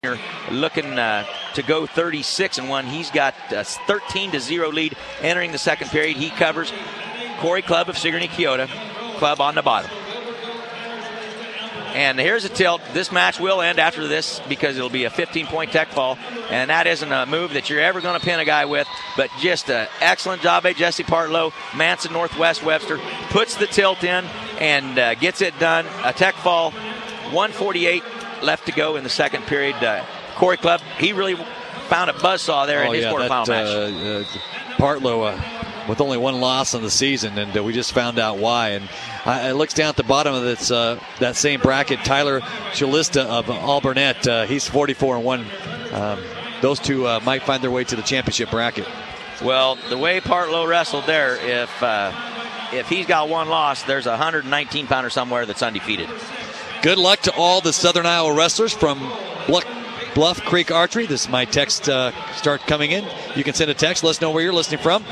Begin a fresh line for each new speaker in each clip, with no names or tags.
looking to go 36-1. He's got a 13-0 lead entering the second period. He covers Corey Clubb of Sigourney Keota. Clubb on the bottom. And here's a tilt. This match will end after this because it'll be a 15-point tech fall. And that isn't a move that you're ever going to pin a guy with. But just an excellent job by Jesse Partlow. Manson Northwest Webster puts the tilt in and gets it done. A tech fall, 1:48 left to go in the second period. Corey Clubb, he really found a buzzsaw there in his quarterfinal match.
Partlow with only one loss on the season, and we just found out why. And it looks down at the bottom of this, that same bracket. Tyler Chalista of Alburnett, he's 44-1. Those two might find their way to the championship bracket.
Well, the way Partlow wrestled there, if he's got one loss, there's a 119-pounder somewhere that's undefeated.
Good luck to all the Southern Iowa wrestlers from Bluff Creek Archery. This is my text start coming in. You can send a text. Let us know where you're listening from.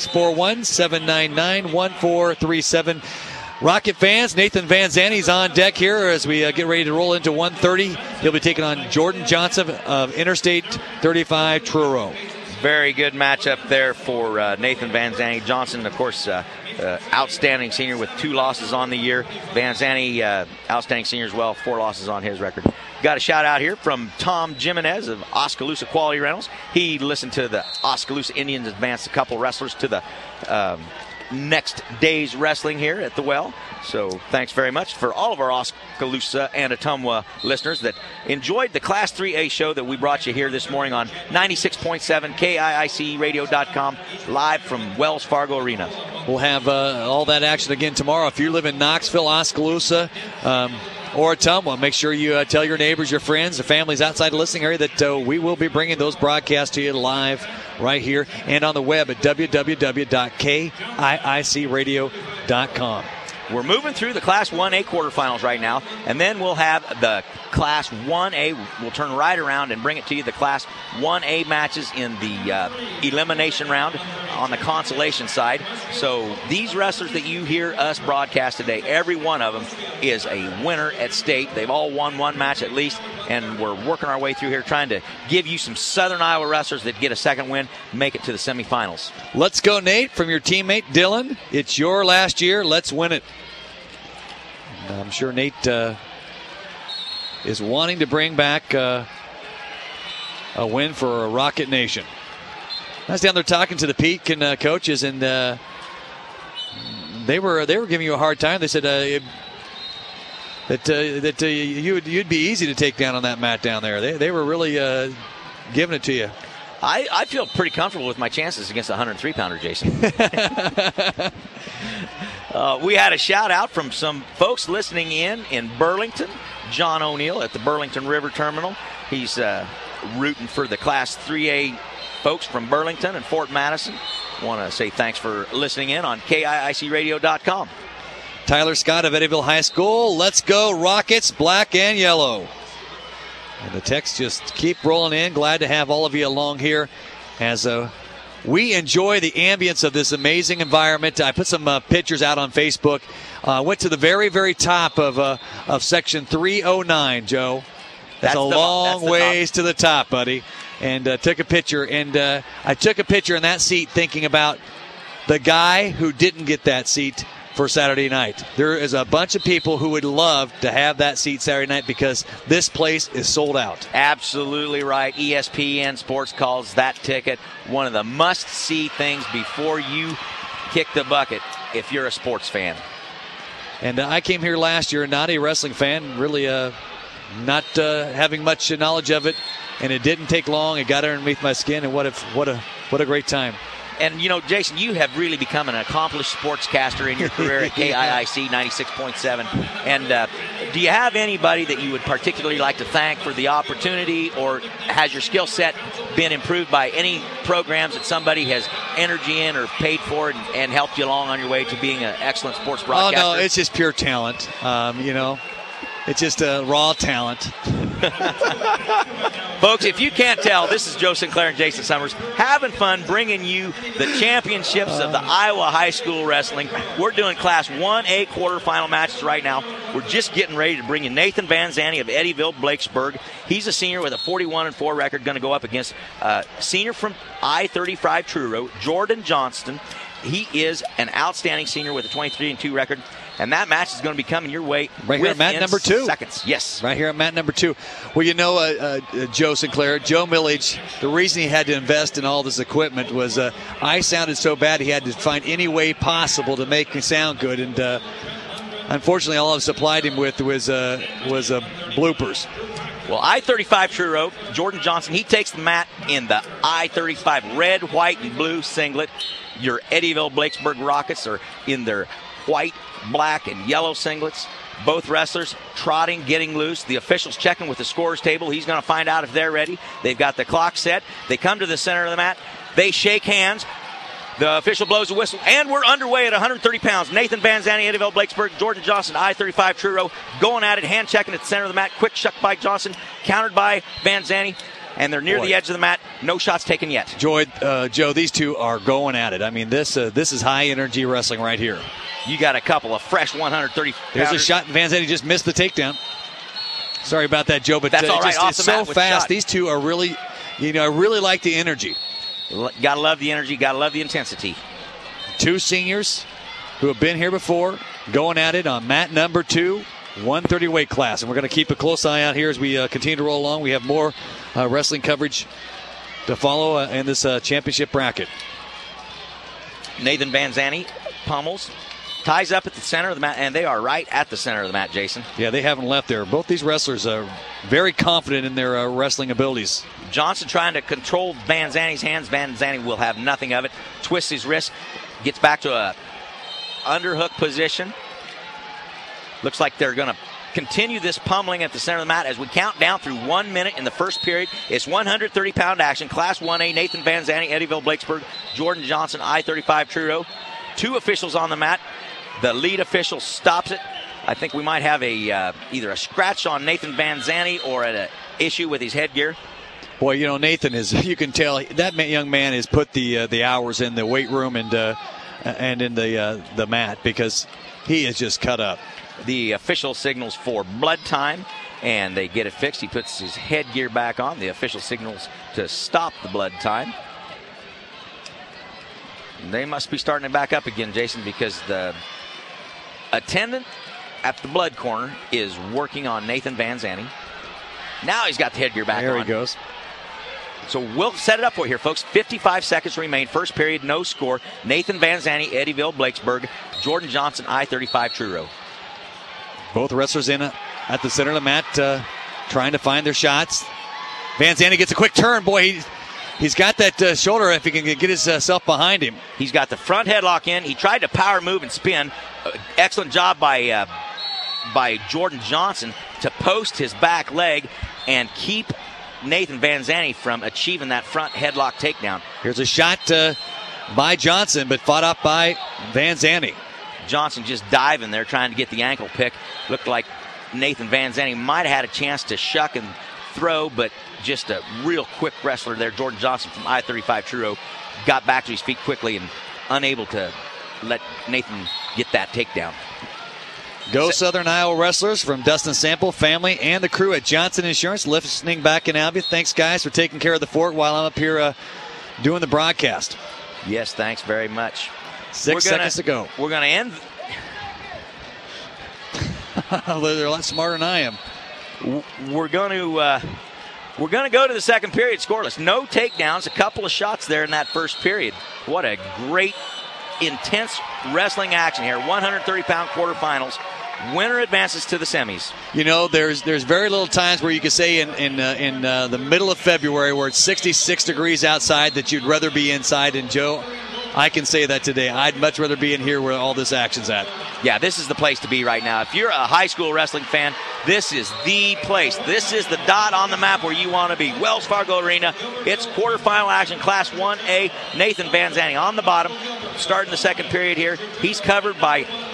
641-799-1437. Rocket fans, Nathan Van Zanny's on deck here as we get ready to roll into 1:30. He'll be taking on Jordan Johnson of Interstate 35 Truro.
Very good matchup there for Nathan Van Zanny. Johnson, of course, outstanding senior with 2 losses on the year. Van Zanny, outstanding senior as well, 4 losses on his record. Got a shout out here from Tom Jimenez of Oskaloosa Quality Rentals. He listened to the Oskaloosa Indians advance a couple wrestlers to the next day's wrestling here at the Well. So thanks very much for all of our Oskaloosa and Ottumwa listeners that enjoyed the Class 3A show that we brought you here this morning on 96.7 KIICradio.com, live from Wells Fargo Arena.
We'll have all that action again tomorrow. If you live in Knoxville, Oskaloosa, or Ottumwa, make sure you tell your neighbors, your friends, the families outside the listening area that we will be bringing those broadcasts to you live right here and on the web at www.kiicradio.com.
We're moving through the Class 1A quarterfinals right now, and then we'll have the Class 1A. We'll turn right around and bring it to you, the Class 1A matches in the elimination round on the consolation side. So these wrestlers that you hear us broadcast today, every one of them is a winner at state. They've all won one match at least, and we're working our way through here trying to give you some Southern Iowa wrestlers that get a second win, make it to the semifinals.
Let's go, Nate, from your teammate Dylan. It's your last year. Let's win it. I'm sure Nate is wanting to bring back a win for Rocket Nation. I was down there talking to the Pekin coaches, and they were giving you a hard time. They said that you'd be easy to take down on that mat down there. They were really giving it to you.
I feel pretty comfortable with my chances against a 103-pounder, Jason. We had a shout-out from some folks listening in Burlington. John O'Neill at the Burlington River Terminal. He's rooting for the Class 3A folks from Burlington and Fort Madison. Want to say thanks for listening in on KIICradio.com.
Tyler Scott of Eddyville High School. Let's go, Rockets, black and yellow. And the texts just keep rolling in. Glad to have all of you along here as we enjoy the ambience of this amazing environment. I put some pictures out on Facebook. Went to the very, very top of section 309, Joe. That's a long ways to the top, buddy. And took a picture. And I took a picture in that seat thinking about the guy who didn't get that seat for Saturday night. There is a bunch of people who would love to have that seat Saturday night because this place is sold out.
Absolutely right. ESPN Sports calls that ticket one of the must-see things before you kick the bucket if you're a sports fan.
And I came here last year, not a wrestling fan, really not having much knowledge of it, and it didn't take long. It got underneath my skin, and what a great time.
And, you know, Jason, you have really become an accomplished sportscaster in your career at KIIC 96.7. And do you have anybody that you would particularly like to thank for the opportunity, or has your skill set been improved by any programs that somebody has entered you in or paid for and helped you along on your way to being an excellent sports broadcaster?
Oh, no, it's just pure talent. It's just raw talent.
Folks, if you can't tell, this is Joe Sinclair and Jason Summers having fun bringing you the championships of the Iowa High School Wrestling. We're doing Class 1A quarterfinal matches right now. We're just getting ready to bring you Nathan Van Zandt of Eddyville, Blakesburg. He's a senior with a 41-4 record, going to go up against senior from I-35 Truro, Jordan Johnston. He is an outstanding senior with a 23-2 record. And that match is going to be coming your way
right here at mat number 2.
Seconds. Yes.
Right here at mat number 2. Well, you know, Joe Sinclair, Joe Millage, the reason he had to invest in all this equipment was I sounded so bad he had to find any way possible to make me sound good. And unfortunately, all I've supplied him with was bloopers.
Well, I-35 Truro, Jordan Johnson, he takes the mat in the I-35 red, white, and blue singlet. Your Eddyville Blakesburg Rockets are in their white, black, and yellow singlets. Both wrestlers trotting, getting loose. The officials checking with the scorer's table. He's going to find out if they're ready. They've got the clock set. They come to the center of the mat. They shake hands. The official blows a whistle, and we're underway at 130 pounds. Nathan Van Zandt, Eddyville, Blakesburg, Jordan Johnson, I-35 Truro, going at it, hand checking at the center of the mat. Quick shuck by Johnson, countered by Van Zandt, and they're near the edge of the mat. No shots taken yet.
Joe, these two are going at it. I mean, this is high-energy wrestling right here.
You got a couple of fresh 130 pounders.
There's a shot, and Van Zandt just missed the takedown. Sorry about that, Joe, but
that's all right.
It's so fast. These two are really, I really like the energy.
Gotta love the energy, gotta love the intensity.
Two seniors who have been here before, going at it on mat number 2, 130 weight class. And we're going to keep a close eye out here as we continue to roll along. We have more wrestling coverage to follow in this championship bracket.
Nathan Van Zandt pummels, ties up at the center of the mat, and they are right at the center of the mat, Jason.
Yeah, they haven't left there. Both these wrestlers are very confident in their wrestling abilities.
Johnson trying to control Van Zandt's hands. Van Zandt will have nothing of it. Twists his wrist, gets back to a underhook position. Looks like they're going to continue this pummeling at the center of the mat as we count down through 1 minute in the first period. It's 130-pound action. Class 1A, Nathan Van Zandt, Eddyville, Blakesburg, Jordan Johnson, I-35 Truro. Two officials on the mat. The lead official stops it. I think we might have either a scratch on Nathan Van Zandt or an issue with his headgear.
Boy, Nathan is, you can tell that young man has put the hours in the weight room and in the mat because he is just cut up.
The official signals for blood time, and they get it fixed. He puts his headgear back on. The official signals to stop the blood time. They must be starting it back up again, Jason, because the attendant at the blood corner is working on Nathan Van Zandt. Now he's got the headgear back on.
There he goes.
So we'll set it up for you here, folks. 55 seconds remain. First period, no score. Nathan Van Zandt, Eddyville, Blakesburg. Jordan Johnson, I-35 Truro.
Both wrestlers in at the center of the mat trying to find their shots. Van Zandt gets a quick turn. Boy, he's got that shoulder if he can get himself behind him.
He's got the front headlock in. He tried to power move and spin. Excellent job by Jordan Johnson to post his back leg and keep Nathan Van Zandt from achieving that front headlock takedown.
Here's a shot by Johnson, but fought off by Van Zandt.
Johnson just diving there trying to get the ankle pick. Looked like Nathan Van Zandt might have had a chance to shuck and throw, but just a real quick wrestler there. Jordan Johnson from I-35 Truro got back to his feet quickly and unable to let Nathan get that takedown.
Go Southern Iowa wrestlers from Dustin Sample, family, and the crew at Johnson Insurance, listening back in Albion. Thanks, guys, for taking care of the fort while I'm up here doing the broadcast.
Yes, thanks very much.
6 seconds to go.
We're going to end.
They're a lot smarter than I am.
We're going to go to the second period scoreless. No takedowns, a couple of shots there in that first period. What a great, intense wrestling action here. 130-pound quarterfinals. Winner advances to the semis.
There's very little times where you can say in the middle of February where it's 66 degrees outside that you'd rather be inside. And Joe, I can say that today. I'd much rather be in here where all this action's at.
Yeah, this is the place to be right now. If you're a high school wrestling fan, this is the place. This is the dot on the map where you want to be. Wells Fargo Arena. It's quarterfinal action, Class 1A. Nathan Van Zandt on the bottom, starting the second period here. He's covered by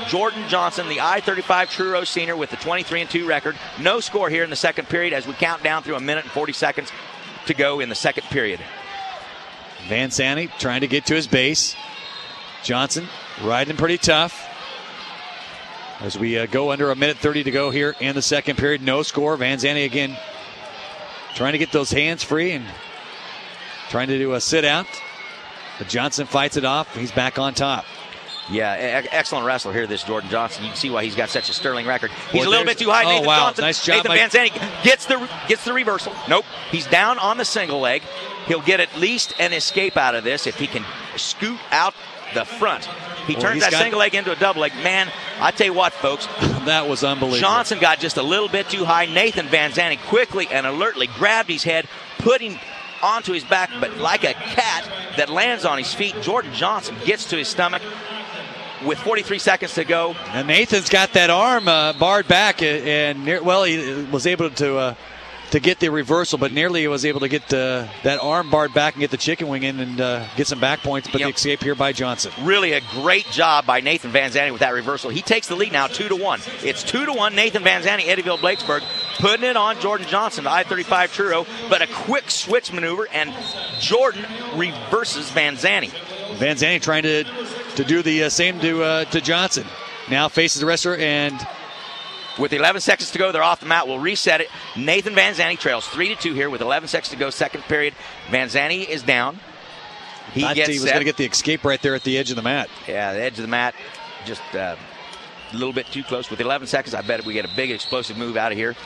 Jordan Johnson, the I-35 Truro senior with the 23-2 record. No score here in the second period as we count down through 1 minute and 40 seconds to go in the second period.
Vanzanti trying to get to his base. Johnson riding pretty tough. As we go under 1 minute 30 to go here in the second period. No score. Vanzanti again trying to get those hands free and trying to do a sit out. But Johnson fights it off. He's back on top.
Yeah, excellent wrestler here, this Jordan Johnson. You can see why he's got such a sterling record. He's a little bit too high. Nathan Johnson.
Nice job.
Nathan Vanzanti gets the reversal. Nope. He's down on the single leg. He'll get at least an escape out of this if he can scoot out the front. He turns that single leg into a double leg. Man, I tell you what, folks.
That was unbelievable.
Johnson got just a little bit too high. Nathan Vanzanti quickly and alertly grabbed his head, put him onto his back, but like a cat that lands on his feet, Jordan Johnson gets to his stomach with 43 seconds to go.
And Nathan's got that arm barred back, and he was able to get the reversal, but nearly was able to get that arm barred back and get the chicken wing in and get some back points, but the escape here by Johnson.
Really a great job by Nathan Vanzanti with that reversal. He takes the lead now 2-1. It's 2-1, Nathan Vanzanti, Eddyville Blakesburg, putting it on Jordan Johnson, the I-35 Truro, but a quick switch maneuver, and Jordan reverses Vanzanti.
Vanzanti trying to do the same to Johnson. Now faces the wrestler, and
with 11 seconds to go, they're off the mat. We'll reset it. Nathan Vanzanti trails 3-2 here with 11 seconds to go, second period. Vanzanti is down.
He was going to get the escape right there at the edge of the mat.
Yeah, the edge of the mat, just a little bit too close. With 11 seconds, I bet we get a big explosive move out of here.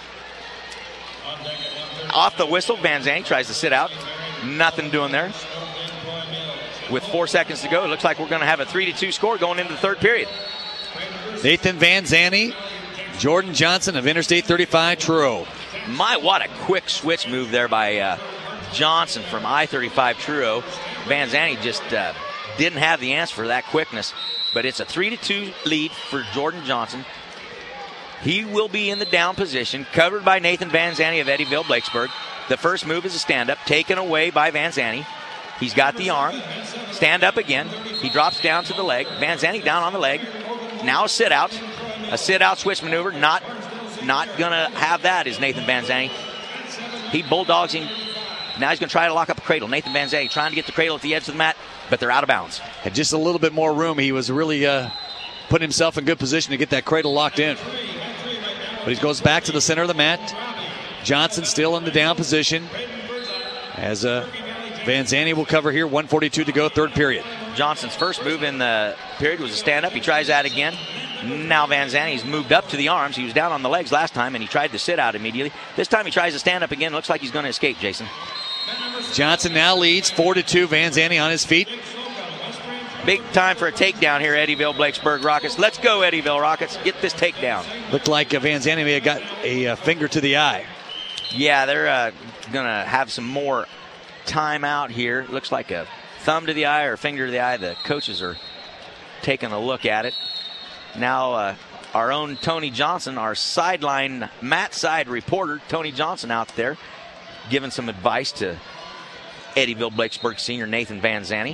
Off the whistle, Vanzanti tries to sit out. Nothing doing there. With 4 seconds to go, it looks like we're going to have a 3-2 score going into the third period.
Nathan Vanzanti, Jordan Johnson of Interstate 35 Truro.
What a quick switch move there by Johnson from I-35 Truro. Vanzanti just didn't have the answer for that quickness. But it's a 3-2 lead for Jordan Johnson. He will be in the down position, covered by Nathan Vanzanti of Eddyville Blakesburg. The first move is a stand-up, taken away by Vanzanti. He's got the arm. Stand up again. He drops down to the leg. Vanzanti down on the leg. Now a sit-out. A sit-out switch maneuver. Not going to have that is Nathan Vanzanti. He bulldogs him. Now he's going to try to lock up a cradle. Nathan Vanzanti trying to get the cradle at the edge of the mat, but they're out of bounds.
Had just a little bit more room. He was really putting himself in good position to get that cradle locked in. But he goes back to the center of the mat. Johnson still in the down position. As Vanzanti will cover here. 1:42 to go, third period.
Johnson's first move in the period was a stand-up. He tries that again. Now Vanzanti's moved up to the arms. He was down on the legs last time, and he tried to sit out immediately. This time he tries to stand up again. Looks like he's going to escape, Jason.
Johnson now leads 4-2. Vanzanti on his feet.
Big time for a takedown here, Eddyville Blakesburg Rockets. Let's go, Eddyville Rockets. Get this takedown.
Looked like Vanzanti may have got a finger to the eye.
Yeah, they're going to have some more time out here. Looks like a thumb to the eye or finger to the eye. The coaches are taking a look at it. Now our own Tony Johnson, our sideline mat side reporter, Tony Johnson out there giving some advice to Eddyville Blakesburg senior Nathan Vanzanti.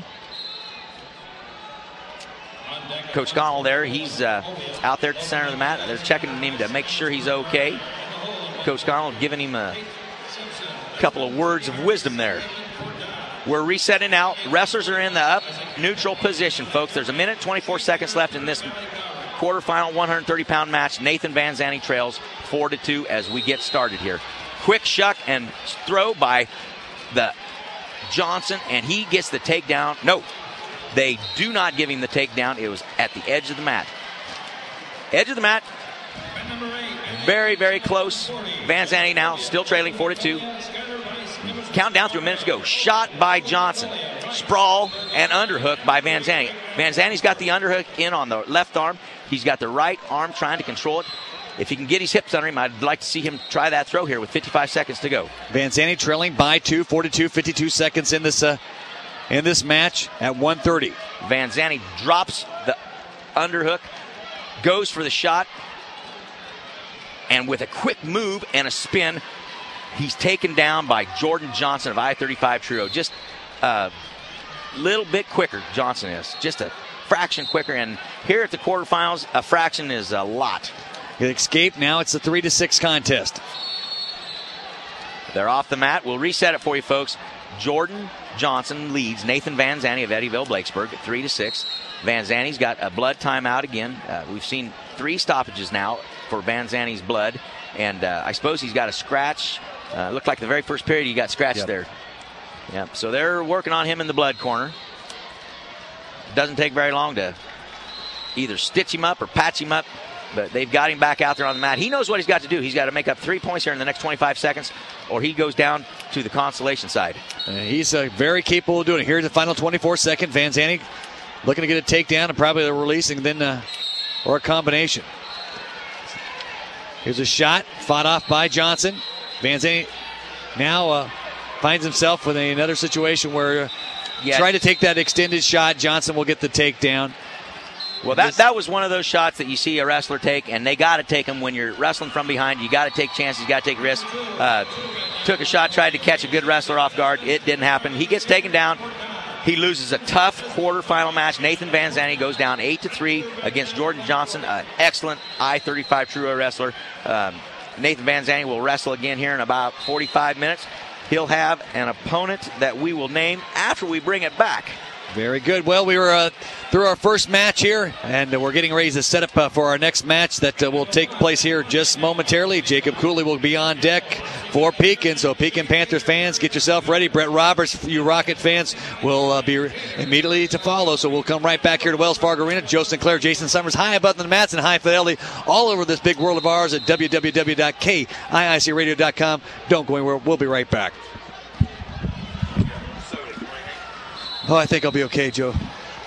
Coach Connell there, he's out there at the center of the mat. They're checking him to make sure he's okay. Coach Connell giving him a couple of words of wisdom there. We're resetting now. Wrestlers are in the up neutral position, folks. There's 1 minute 24 seconds left in this quarterfinal 130-pound match. Nathan Vanzanti trails 4-2 as we get started here. Quick shuck and throw by the Johnson, and he gets the takedown. No, they do not give him the takedown. It was at the edge of the mat. Edge of the mat. Very, very close. Vanzanti now still trailing 4-2. Countdown through 1 minute to go. Shot by Johnson. Sprawl and underhook by Vanzanti. Vanzanti's got the underhook in on the left arm. He's got the right arm trying to control it. If he can get his hips under him, I'd like to see him try that throw here with 55 seconds to go.
Vanzanti trailing by 2, 4-2, 52 seconds in this match at 1:30.
Vanzanti drops the underhook, goes for the shot, and with a quick move and a spin, he's taken down by Jordan Johnson of I-35 Truro. Just a little bit quicker, Johnson is. Just a fraction quicker. And here at the quarterfinals, a fraction is a lot.
He escaped. Now it's a 3-6 contest.
They're off the mat. We'll reset it for you, folks. Jordan Johnson leads Nathan Van Zandt of Eddyville-Blacksburg at 3-6. Van Zandt's got a blood timeout again. We've seen 3 stoppages now for Van Zandt's blood. And I suppose he's got a scratch. Looked like the very first period he got scratched there. Yep. So they're working on him in the blood corner. Doesn't take very long to either stitch him up or patch him up. But they've got him back out there on the mat. He knows what he's got to do. He's got to make up 3 points here in the next 25 seconds, or he goes down to the consolation side.
He's very capable of doing it. Here's the final 24 second. Van Zandt looking to get a takedown and probably a release and then or a combination. Here's a shot fought off by Johnson. Van Zandt now finds himself with another situation where try to take that extended shot. Johnson will get the takedown.
Well, that was one of those shots that you see a wrestler take, and they got to take them when you're wrestling from behind. You got to take chances. You got to take risks. Took a shot, tried to catch a good wrestler off guard. It didn't happen. He gets taken down. He loses a tough quarterfinal match. Nathan Van Zandt goes down 8-3 against Jordan Johnson, an excellent I-35 Truro wrestler. Nathan Van Zandt will wrestle again here in about 45 minutes. He'll have an opponent that we will name after we bring it back.
Very good. Well, we were through our first match here, and we're getting ready to set up for our next match that will take place here just momentarily. Jacob Cooley will be on deck for Pekin. So Pekin Panthers fans, get yourself ready. Brett Roberts, you Rocket fans, will be immediately to follow. So we'll come right back here to Wells Fargo Arena. Joe Sinclair, Jason Summers, high above the mats and high fidelity all over this big world of ours at www.kiicradio.com. Don't go anywhere. We'll be right back. Oh, I think I'll be okay, Joe.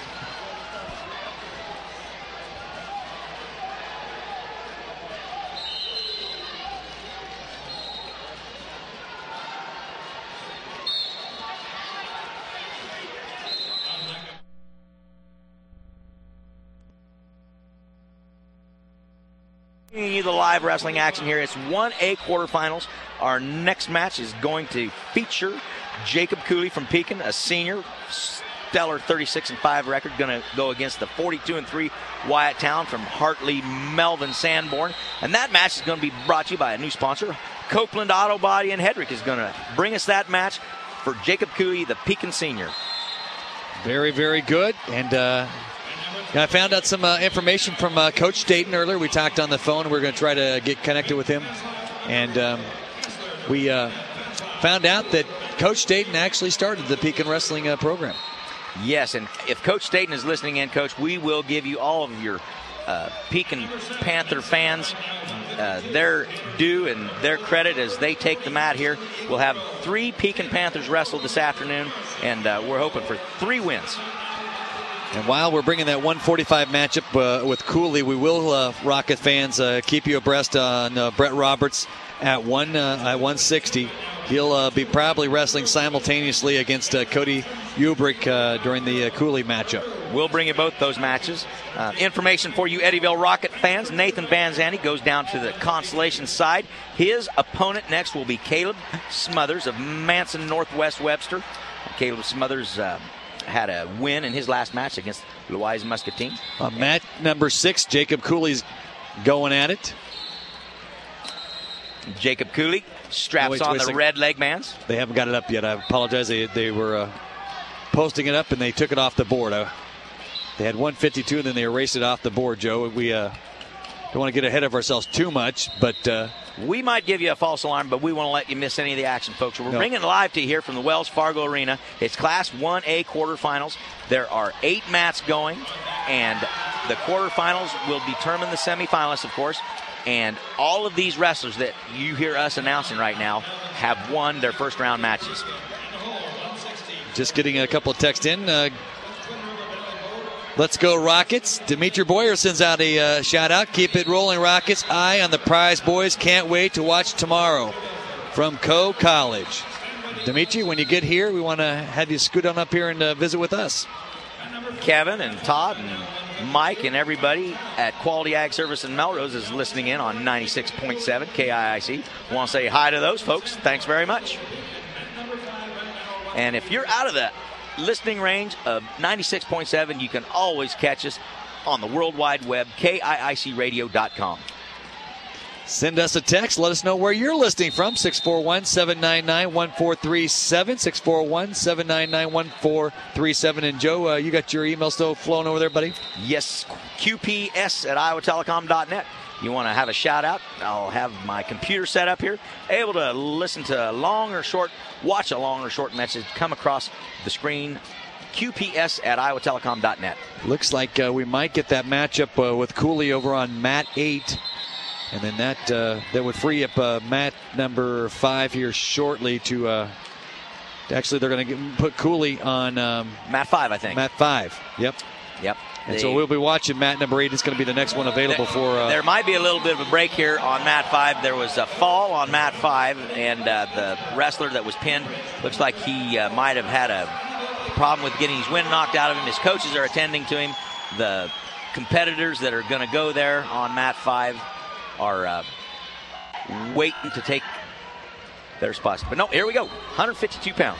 The live wrestling action here. It's 1A quarterfinals. Our next match is going to feature Jacob Cooley from Pekin, a senior, stellar 36-5 record, going to go against the 42-3 Wyatt Town from Hartley, Melvin Sanborn. And that match is going to be brought to you by a new sponsor. Copeland Auto Body and Hedrick is going to bring us that match for Jacob Cooley, the Pekin senior.
Very, very good. And I found out some information from Coach Dayton earlier. We talked on the phone. We're going to try to get connected with him. And we found out that Coach Dayton actually started the Pekin Wrestling program.
Yes, and if Coach Dayton is listening in, Coach, we will give you all of your Pekin Panther fans their due and their credit as they take the mat here. We'll have 3 Pekin Panthers wrestle this afternoon, and we're hoping for 3 wins.
And while we're bringing that 145 matchup with Cooley, we will, Rocket fans, keep you abreast on Brett Roberts at 160. He'll be probably wrestling simultaneously against Cody Ubrick during the Cooley matchup.
We'll bring you both those matches. Information for you Eddyville Rocket fans. Nathan Van Zandt goes down to the consolation side. His opponent next will be Caleb Smothers of Manson Northwest Webster. Caleb Smothers had a win in his last match against Louise Muscatine.
Match number 6, Jacob Cooley's going at it. Jacob
Cooley straps on the red leg bands.
They haven't got it up yet. I apologize. They were posting it up and they took it off the board. They had 152 and then they erased it off the board, Joe. We don't want to get ahead of ourselves too much, but
we might give you a false alarm, but we won't let you miss any of the action, folks. We're bringing it live to you here from the Wells Fargo Arena. It's Class 1A quarterfinals. There are 8 mats going, and the quarterfinals will determine the semifinalists, of course. And all of these wrestlers that you hear us announcing right now have won their first round matches.
Just getting a couple of texts in. Let's go Rockets. Dimitri Boyer sends out a shout out. Keep it rolling, Rockets. Eye on the prize, boys. Can't wait to watch tomorrow from Coe College. Dimitri, when you get here, we want to have you scoot on up here and visit with us.
Kevin and Todd and Mike and everybody at Quality Ag Service in Melrose is listening in on 96.7 KIIC. Want to say hi to those folks. Thanks very much. And if you're out of the listening range of 96.7, you can always catch us on the World Wide Web, KIICradio.com.
Send us a text. Let us know where you're listening from. 641-799-1437. 641-799-1437. And Joe, you got your email still flowing over there, buddy?
Yes, QPS@iowatelecom.net. You want to have a shout out? I'll have my computer set up here, able to listen to a long or short, watch a long or short message come across the screen. QPS@iowatelecom.net.
Looks like we might get that matchup with Cooley over on mat 8. And then that would free up mat number 5 here shortly to actually they're going to put Cooley on
mat 5, I think.
Mat 5. Yep. And so we'll be watching mat number 8. It's going to be the next one available for.
There might be a little bit of a break here on mat 5. There was a fall on mat 5, and the wrestler that was pinned looks like he might have had a problem with getting his wind knocked out of him. His coaches are attending to him. The competitors that are going to go there on mat 5 are waiting to take their spots. But no, here we go. 152 pounds.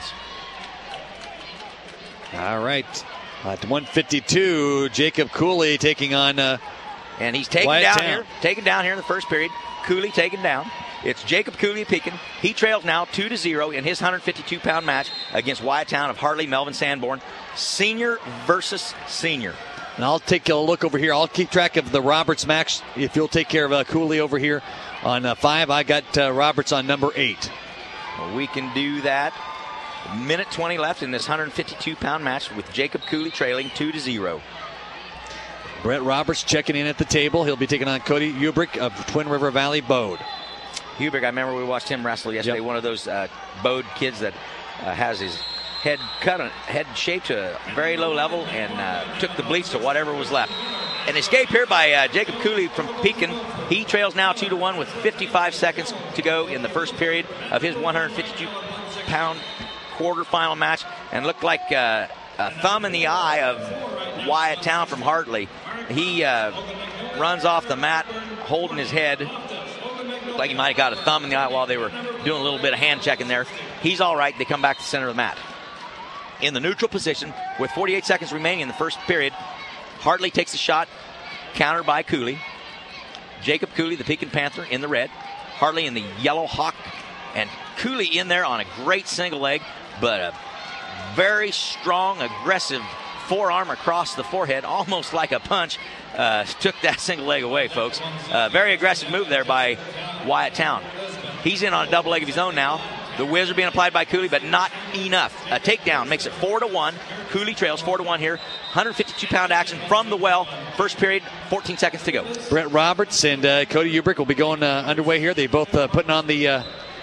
All right. At 152, Jacob Cooley taking on
and he's taken down here in the first period. Cooley taken down. It's Jacob Cooley of Pekin. He trails now 2-0 in his 152-pound match against Wyattown of Hartley, Melvin Sanborn. Senior versus senior.
And I'll take a look over here. I'll keep track of the Roberts match. If you'll take care of Cooley over here on 5, I got Roberts on number 8.
Well, we can do that. Minute 20 left in this 152-pound match with Jacob Cooley trailing 2-0.
Brett Roberts checking in at the table. He'll be taking on Cody Ubrick of Twin River Valley Bode.
Ubrick, I remember we watched him wrestle yesterday. Yep. One of those Bode kids that has his head shaped to a very low level and took the bleach to whatever was left. An escape here by Jacob Cooley from Pekin. He trails now 2-1 with 55 seconds to go in the first period of his 152-pound quarterfinal match, and looked like a thumb in the eye of Wyattown from Hartley. He runs off the mat holding his head. Looked like he might have got a thumb in the eye while they were doing a little bit of hand checking there. He's all right. They come back to the center of the mat. In the neutral position with 48 seconds remaining in the first period, Hartley takes the shot, countered by Cooley. Jacob Cooley, the Pekin Panther, in the red. Hartley in the yellow hawk. And Cooley in there on a great single leg, but a very strong, aggressive forearm across the forehead, almost like a punch, took that single leg away, folks. Very aggressive move there by Wyattown. He's in on a double leg of his own now. The whizzer being applied by Cooley, but not enough. A takedown makes it 4-1. Cooley trails 4-1 here. 152-pound action from the well. First period, 14 seconds to go.
Brett Roberts and Cody Ubrick will be going underway here. They both putting on the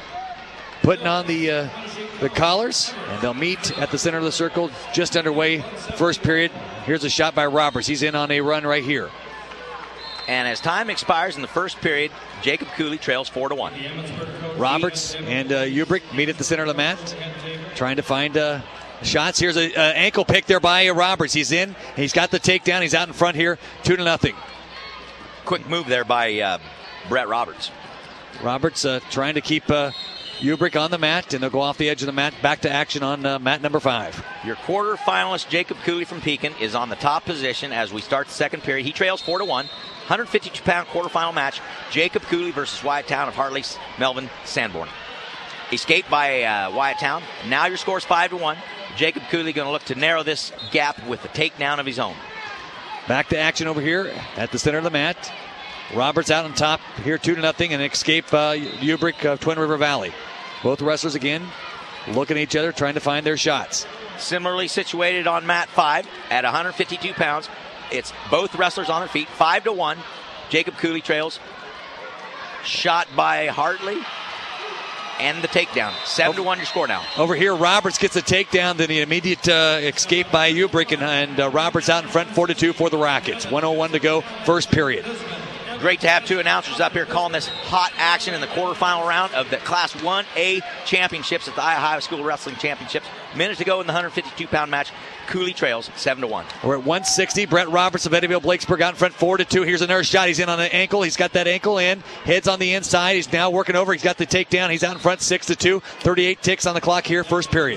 collars, and they'll meet at the center of the circle. Just underway, first period. Here's a shot by Roberts. He's in on a run right here.
And as time expires in the first period, Jacob Cooley trails 4-1.
Roberts and Ubrick meet at the center of the mat, trying to find shots. Here's an ankle pick there by Roberts. He's in. He's got the takedown. He's out in front here, 2-0.
Quick move there by Brett Roberts.
Roberts trying to keep Ubrick on the mat, and they'll go off the edge of the mat, back to action on mat number 5.
Your quarterfinalist, Jacob Cooley from Pekin, is on the top position as we start the second period. He trails 4-1. 152-pound quarterfinal match, Jacob Cooley versus Wyattown of Hartley, Melvin Sanborn. Escape by Wyattown. Now your score is 5-1. Jacob Cooley going to look to narrow this gap with a takedown of his own.
Back to action over here at the center of the mat. Roberts out on top here, 2-0, and escape Ubrick of Twin River Valley. Both wrestlers again looking at each other, trying to find their shots.
Similarly situated on mat 5 at 152 pounds. It's both wrestlers on their feet, 5-1. Jacob Cooley trails. Shot by Hartley. And the takedown. 7-1 your score now.
Over here, Roberts gets a takedown, then the immediate escape by Ubrick, and Roberts out in front, 4-2 for the Rockets. 1:01 to go, first period.
Great to have two announcers up here calling this hot action in the quarterfinal round of the Class 1A championships at the Iowa High School Wrestling Championships. Minute to go in the 152-pound match. Cooley trails 7-1.
We're at 160. Brett Roberts of Eddyville Blakesburg out in front, 4-2. Here's another shot. He's in on the ankle. He's got that ankle in. Heads on the inside. He's now working over. He's got the takedown. He's out in front, 6-2. 38 ticks on the clock here, first period.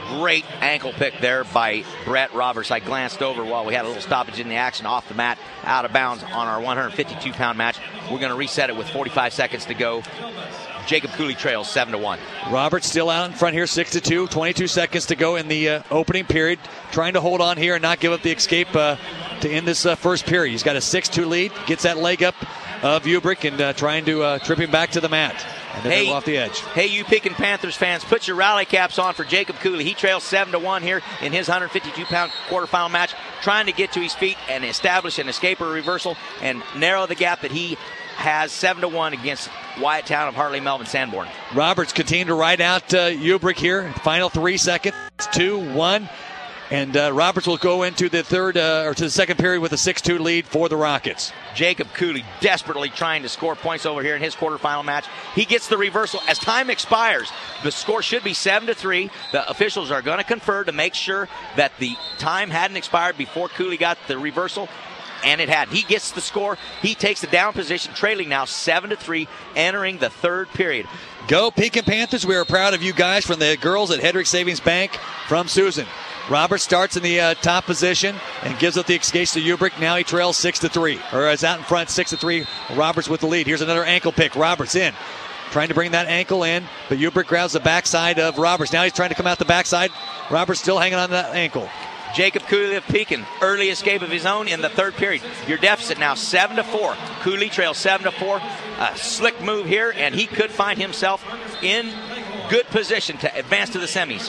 Great ankle pick there by Brett Roberts. I glanced over while we had a little stoppage in the action off the mat, out of bounds on our 152-pound match. We're going to reset it with 45 seconds to go. Jacob Cooley trails 7-1.
Roberts still out in front here, 6-2. 22 seconds to go in the opening period. Trying to hold on here and not give up the escape to end this first period. He's got a 6-2 lead. Gets that leg up of Ubrick and trying to trip him back to the mat. And then off the edge.
Hey, you Pekin Panthers fans, put your rally caps on for Jacob Cooley. He trails 7-1 here in his 152-pound quarterfinal match, trying to get to his feet and establish an escape or reversal and narrow the gap that he has 7-1 against Wyatt Town of Hartley Melvin Sanborn.
Roberts continuing to ride out Ubrick here. Final 3 seconds. 2-1. And Roberts will go into the to the second period with a 6-2 lead for the Rockets.
Jacob Cooley desperately trying to score points over here in his quarterfinal match. He gets the reversal as time expires. The score should be 7-3. The officials are going to confer to make sure that the time hadn't expired before Cooley got the reversal. And it had. He gets the score. He takes the down position, trailing now 7-3, entering the third period.
Go Pekin Panthers. We are proud of you guys from the girls at Hedrick Savings Bank from Susan. Roberts starts in the top position and gives up the escape to Ubrick. Now he trails 6-3, or is out in front 6-3. Roberts with the lead. Here's another ankle pick. Roberts in, trying to bring that ankle in, but Ubrick grabs the backside of Roberts. Now he's trying to come out the backside. Roberts still hanging on to that ankle.
Jacob Cooley of Pekin, early escape of his own in the third period. Your deficit now 7-4. Cooley trails 7-4. A slick move here, and he could find himself in good position to advance to the semis.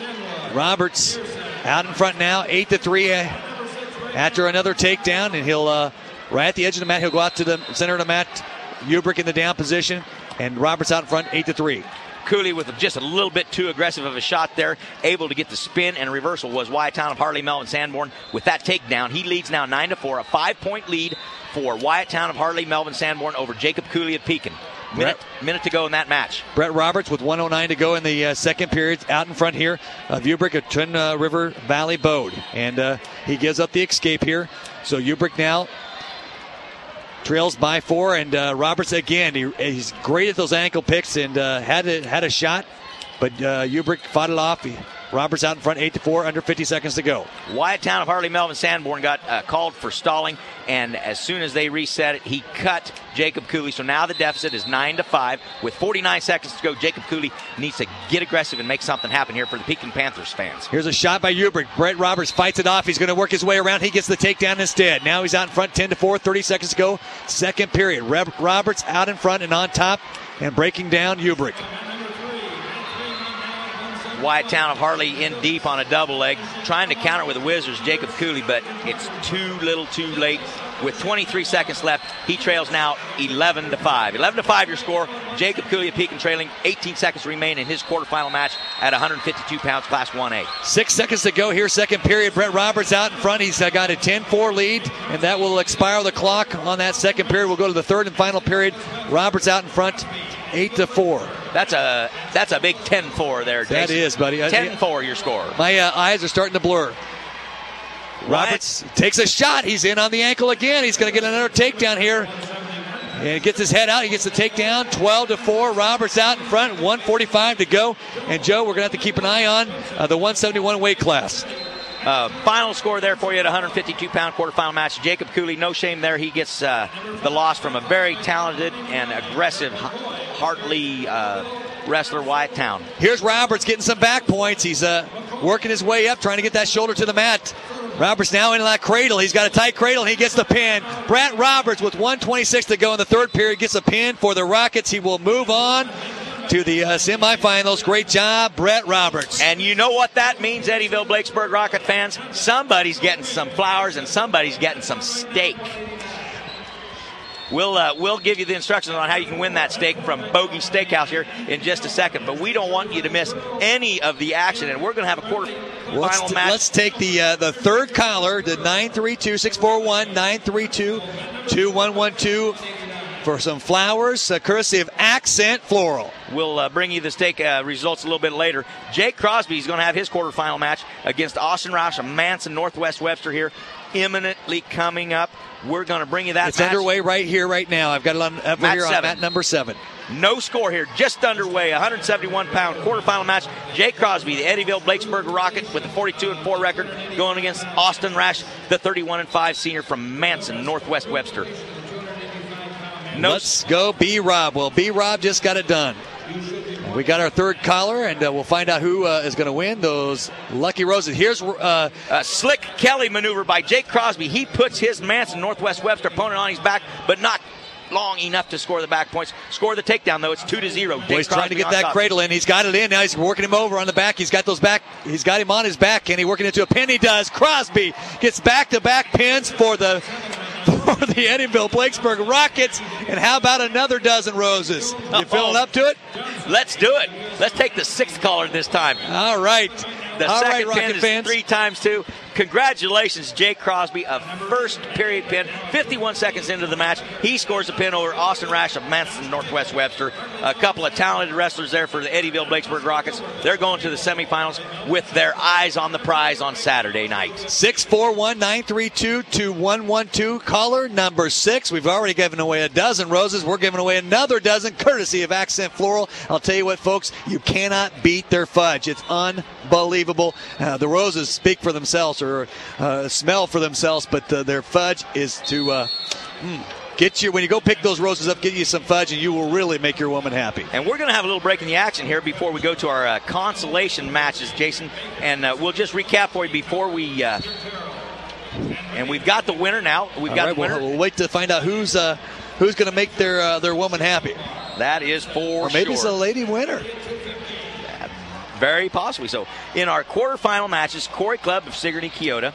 Roberts out in front now, 8-3 after another takedown, and he'll right at the edge of the mat. He'll go out to the center of the mat. Ubrick in the down position, and Roberts out in front, 8-3.
Cooley with just a little bit too aggressive of a shot there, able to get the spin and reversal was Wyatt Town of Hartley Melvin Sanborn with that takedown. He leads now 9-4, a 5-point lead for Wyatt Town of Hartley Melvin Sanborn over Jacob Cooley of Pekin. Minute to go in that match.
Brett Roberts with 1:09 to go in the second period, out in front here of Ubrick of Twin River Valley Bode. And he gives up the escape here. So Ubrick now trails by 4, and Roberts again, he's great at those ankle picks and had a shot, but Ubrick fought it off. Roberts out in front, 8-4, under 50 seconds to go.
Wyatt Town of Hartley Melvin Sanborn got called for stalling, and as soon as they reset it, he cut Jacob Cooley. So now the deficit is 9-5. With 49 seconds to go, Jacob Cooley needs to get aggressive and make something happen here for the Pekin Panthers fans.
Here's a shot by Ubrick. Brett Roberts fights it off. He's going to work his way around. He gets the takedown instead. Now he's out in front, 10-4, 30 seconds to go. Second period. Roberts out in front and on top and breaking down Ubrick.
Wyatt Town of Hartley in deep on a double leg, trying to counter with the Wizards, Jacob Cooley, but it's too little too late. With 23 seconds left, he trails now 11-5. 11-5 your score. Jacob Cooley of Pekin trailing. 18 seconds remain in his quarterfinal match at 152 pounds, Class 1A.
6 seconds to go here, second period. Brett Roberts out in front. He's got a 10-4 lead, and that will expire the clock on that second period. We'll go to the third and final period. Roberts out in front, 8-4.
That's a big 10-4 there, Jason.
That is, buddy.
10-4 your score.
My eyes are starting to blur. Roberts takes a shot. He's in on the ankle again. He's going to get another takedown here. And gets his head out. He gets the takedown. 12-4. Roberts out in front. 1:45 to go. And Joe, we're going to have to keep an eye on the 171 weight class.
Final score there for you at 152-pound quarterfinal match. Jacob Cooley, no shame there. He gets the loss from a very talented and aggressive Hartley wrestler, Wyatt Town.
Here's Roberts getting some back points. He's working his way up, trying to get that shoulder to the mat. Roberts now in that cradle. He's got a tight cradle, and he gets the pin. Brett Roberts with 1:26 to go in the third period gets a pin for the Rockets. He will move on to the semifinals. Great job, Brett Roberts.
And you know what that means, Eddyville Blakesburg Rocket fans? Somebody's getting some flowers and somebody's getting some steak. We'll give you the instructions on how you can win that steak from Bogey Steakhouse here in just a second. But we don't want you to miss any of the action, and we're going to have a quarterfinal match.
Let's take the third caller, the 932-641, 932-2112. for some flowers, courtesy of Accent Floral.
We'll bring you the stake results a little bit later. Jake Crosby is going to have his quarterfinal match against Austin Roush of Manson Northwest Webster here, imminently coming up. We're going to bring you that
It's
match.
Underway right here, right now. I've got it on over here on mat number 7.
No score here, just underway. 171-pound quarterfinal match. Jake Crosby, the Eddyville Blakesburg Rocket, with a 42-4 record, going against Austin Rash, the 31-5 senior from Manson Northwest Webster.
Let's go B-Rob. Well, B-Rob just got it done. We got our third caller, and we'll find out who is going to win those lucky roses. Here's
a slick Kelly maneuver by Jake Crosby. He puts his Manson Northwest Webster opponent on his back, but not long enough to score the back points. Score the takedown, though. It's 2-0.
Well, he's trying to get that cradle in. He's got it in. Now he's working him over on the back. He's got him on his back. Can he work it into a pin? He does. Crosby gets back-to-back pins for the Eddyville Blakesburg Rockets. And how about another dozen roses? You feeling up to it?
Let's do it. Let's take the 6th caller this time.
All right.
The second pin is fans. 3 times 2. Congratulations, Jake Crosby, a first period pin. 51 seconds into the match, he scores a pin over Austin Rash of Manson Northwest Webster. A couple of talented wrestlers there for the Eddyville Blakesburg Rockets. They're going to the semifinals with their eyes on the prize on Saturday night.
641-932-2112. Caller number 6. We've already given away a dozen roses. We're giving away another dozen courtesy of Accent Floral. I'll tell you what, folks, you cannot beat their fudge. It's unbelievable. The roses speak for themselves, or smell for themselves, but their fudge is to get you, when you go pick those roses up, get you some fudge, and you will really make your woman happy.
And we're going to have a little break in the action here before we go to our consolation matches, Jason, and we'll just recap for you before we and we've got the winner now. We've got the winner.
We'll wait to find out who's going to make their woman happy.
That is for sure.
Or maybe it's a lady winner.
Very possibly so. In our quarterfinal matches, Corey Clubb of Sigourney Keota,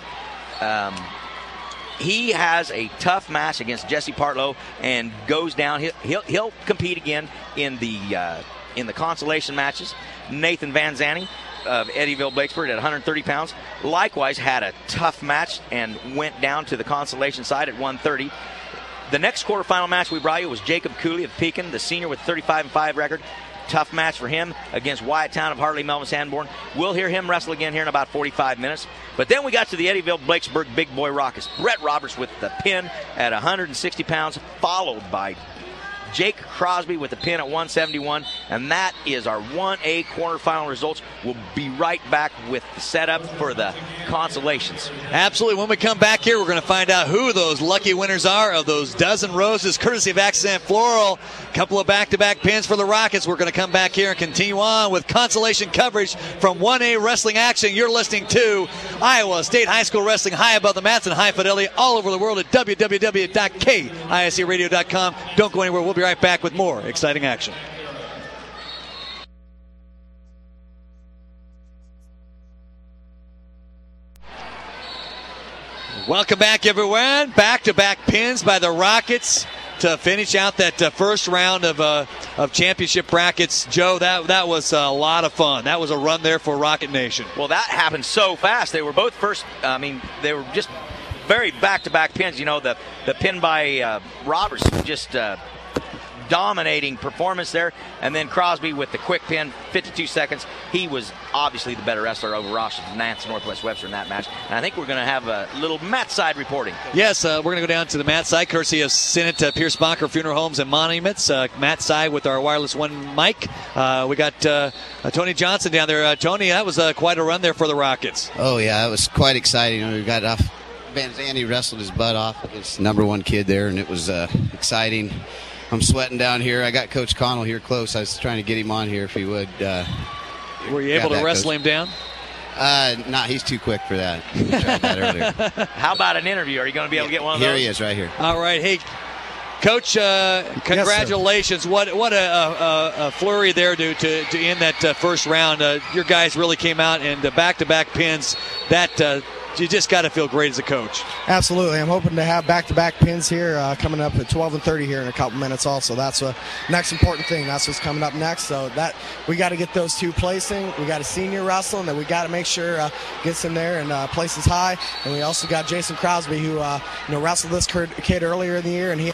he has a tough match against Jesse Partlow and goes down. He'll compete again in the consolation matches. Nathan Van Zandt of Eddyville Blakesburg at 130 pounds likewise had a tough match and went down to the consolation side at 130. The next quarterfinal match we brought you was Jacob Cooley of Pekin, the senior with 35-5 record. Tough match for him against Wyatt Town of Hartley Melvin Sanborn. We'll hear him wrestle again here in about 45 minutes. But then we got to the Eddyville Blakesburg Big Boy Rockets. Brett Roberts with the pin at 160 pounds, followed by Jake Crosby with the pin at 171. And that is our 1A quarterfinal results. We'll be right back with the setup for the consolations.
Absolutely. When we come back here, we're going to find out who those lucky winners are of those dozen roses, courtesy of Accent Floral. A couple of back-to-back pins for the Rockets. We're going to come back here and continue on with consolation coverage from 1A Wrestling Action. You're listening to Iowa State High School Wrestling, high above the mats and high fidelity all over the world at www.kiscradio.com. Don't go anywhere. We'll be right back with more exciting action. Welcome back, everyone. Back-to-back pins by the Rockets to finish out that first round of championship brackets. Joe, that was a lot of fun. That was a run there for Rocket Nation.
Well, that happened so fast. They were both first. They were just very back-to-back pins. You know, the pin by Roberts, just dominating performance there. And then Crosby with the quick pin, 52 seconds. He was obviously the better wrestler over Rosh of Nance Northwest Webster in that match. And I think we're going to have a little mat side reporting.
Yes, we're going to go down to the mat side, courtesy of Senate Pierce Bacher Funeral Homes and Monuments. Mat side with our wireless one mic. We got Tony Johnson down there. Tony, that was quite a run there for the Rockets.
Oh, yeah, it was quite exciting. We got off. Van Zandt wrestled his butt off against number one kid there, and it was exciting. I'm sweating down here. I got Coach Connell here close. I was trying to get him on here if he would.
Were you able to wrestle him down?
Nah, he's too quick for that. We tried that earlier.
How about an interview? Are you going to be able to get one of those?
Here he is, right here.
All right. Hey, Coach, congratulations. Yes, what a flurry there to end that first round. Your guys really came out, and back-to-back pins. That you just got to feel great as a coach.
Absolutely. I'm hoping to have back-to-back pins here coming up at 12 and 30 here in a couple minutes also. That's the next important thing. That's what's coming up next. So that we got to get those two placing. We got a senior wrestling that we got to make sure gets in there and places high. And we also got Jason Crosby who wrestled this kid earlier in the year, and he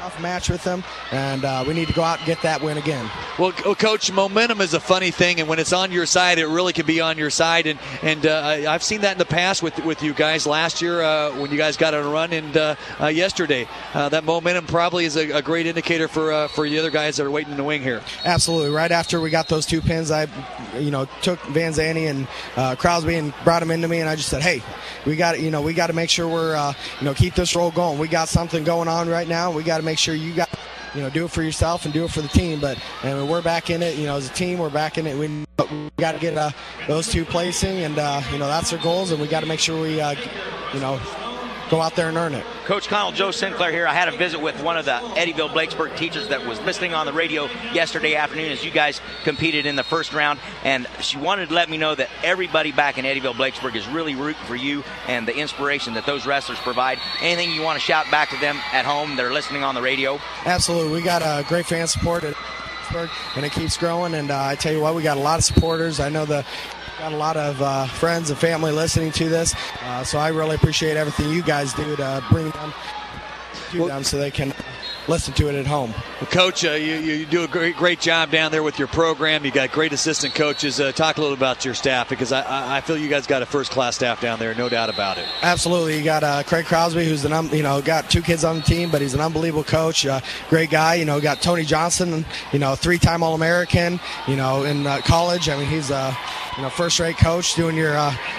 tough match with them, and we need to go out and get that win again.
Well, Coach, momentum is a funny thing, and when it's on your side, it really can be on your side. And I've seen that in the past with you guys last year when you guys got on a run, and yesterday. That momentum probably is a great indicator for the other guys that are waiting in the wing here.
Absolutely. Right after we got those 2 pins, I took Van Zandt and Crosby and brought them into me, and I just said, hey, we got to make sure we're keep this roll going. We got something going on right now. We got to make sure you got do it for yourself and do it for the team. But we're back in it. As a team, we're back in it. We got to get those 2 placing, and that's our goals. And we got to make sure we go out there and earn it.
Coach Connell, Joe Sinclair here. I had a visit with one of the Eddyville-Blakesburg teachers that was listening on the radio yesterday afternoon as you guys competed in the first round, and she wanted to let me know that everybody back in Eddyville-Blakesburg is really rooting for you and the inspiration that those wrestlers provide. Anything you want to shout back to them at home that are listening on the radio?
Absolutely. We got a great fan support at Blakesburg, and it keeps growing, and I tell you what, we got a lot of supporters. I know got a lot of friends and family listening to this, so I really appreciate everything you guys do to bring them to them so they can listen to it at home.
Well, Coach, you do a great job down there with your program. You got great assistant coaches. Talk a little about your staff, because I feel you guys got a first-class staff down there, no doubt about it.
Absolutely. You got Craig Crosby, who's got 2 kids on the team, but he's an unbelievable coach. Great guy. Got Tony Johnson, 3-time All-American. In college. I mean, he's first-rate coach doing your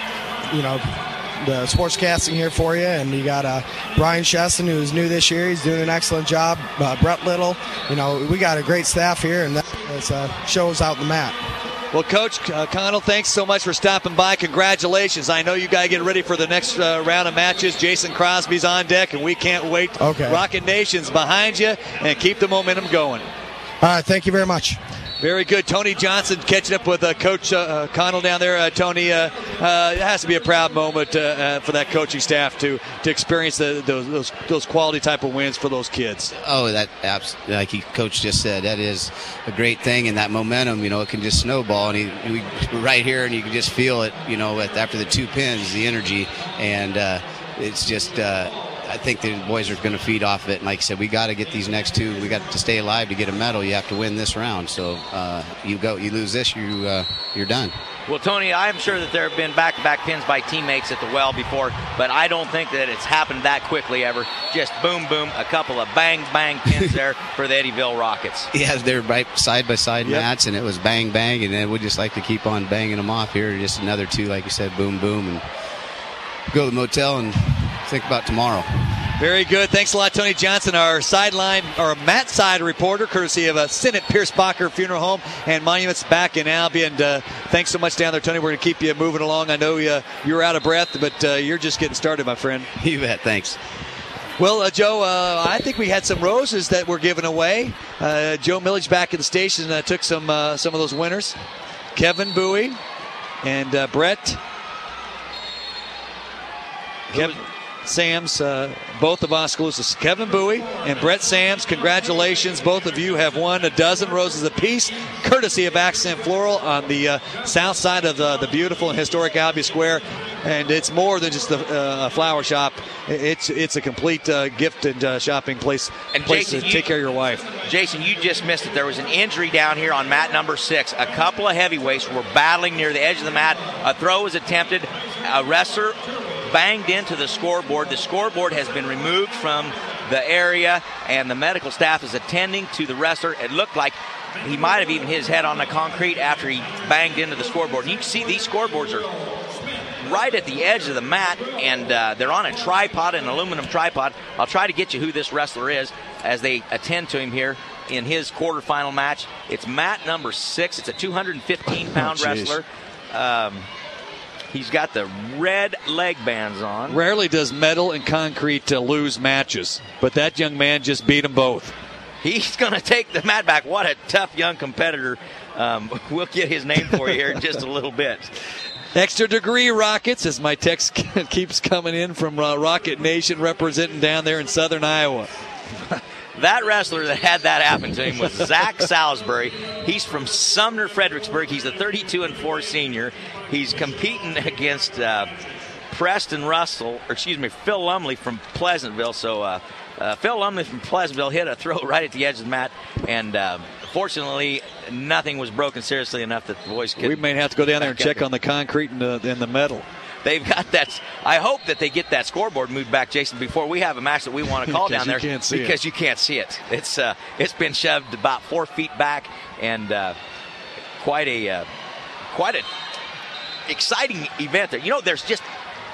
the sportscasting here for you, and you got Brian Chesson, who's new this year. He's doing an excellent job. Brett Little, we got a great staff here, and that shows out the mat.
Well, Coach Connell, thanks so much for stopping by. Congratulations. I know you got to get ready for the next round of matches. Jason Crosby's on deck, and we can't wait.
Okay.
Rocket Nation's behind you, and keep the momentum going.
All right, thank you very much.
Very good. Tony Johnson catching up with Coach Connell down there. Tony, it has to be a proud moment for that coaching staff to experience those quality type of wins for those kids.
Oh, that like Coach just said, that is a great thing, and that momentum, it can just snowball. And we're right here, and you can just feel it, after the 2 pins, the energy, and it's just. I think the boys are going to feed off of it. And like I said, we got to get these next 2. We got to stay alive to get a medal. You have to win this round. So you lose this, you're done.
Well, Tony, I'm sure that there have been back-to-back pins by teammates at the well before, but I don't think that it's happened that quickly ever. Just boom, boom, a couple of bang, bang pins there for the Eddyville Rockets.
Yeah, they're right side-by-side mats, and it was bang, bang, and then we'd just like to keep on banging them off here. Just another 2, like you said, boom, boom, and go to the motel and think about tomorrow.
Very good. Thanks a lot, Tony Johnson, our mat side reporter, courtesy of Sinnott Pierce Bacher Funeral Home and Monuments back in Albion. Thanks so much down there, Tony. We're going to keep you moving along. I know you're out of breath, but you're just getting started, my friend.
You bet. Thanks.
Well, Joe, I think we had some roses that were given away. Joe Millage back at the station took some of those winners. Kevin Bowie and Brett. Kevin Sams, both of Oskaloosa. Kevin Bowie and Brett Sams, congratulations. Both of you have won a dozen roses apiece, courtesy of Accent Floral on the south side of the beautiful and historic Albion Square. And it's more than just a flower shop. It's a complete gift and shopping place. And Jason, to take care of your wife.
Jason, you just missed it. There was an injury down here on mat number 6. A couple of heavyweights were battling near the edge of the mat. A throw was attempted. A wrestler banged into the scoreboard. The scoreboard has been removed from the area, and the medical staff is attending to the wrestler. It looked like he might have even hit his head on the concrete after he banged into the scoreboard. And you can see these scoreboards are right at the edge of the mat, and they're on a tripod, an aluminum tripod. I'll try to get you who this wrestler is as they attend to him here in his quarterfinal match. It's mat number 6. It's a 215-pound wrestler. He's got the red leg bands on.
Rarely does metal and concrete lose matches, but that young man just beat them both.
He's going to take the mat back. What a tough young competitor. We'll get his name for you here in just a little bit.
Extra degree Rockets, as my text keeps coming in from Rocket Nation representing down there in southern Iowa.
That wrestler that had that happen to him was Zach Salisbury. He's from Sumner, Fredericksburg. He's a 32-4 senior. He's competing against Phil Lumley from Pleasantville. So Phil Lumley from Pleasantville hit a throw right at the edge of the mat, and fortunately, nothing was broken seriously enough that the boys could.
We may have to go down there and check on the concrete and the metal.
They've got that. I hope that they get that scoreboard moved back, Jason, before we have a match that we want to call down there, because you can't see it. It's been shoved about 4 feet back, and quite a exciting event there. You know, there's just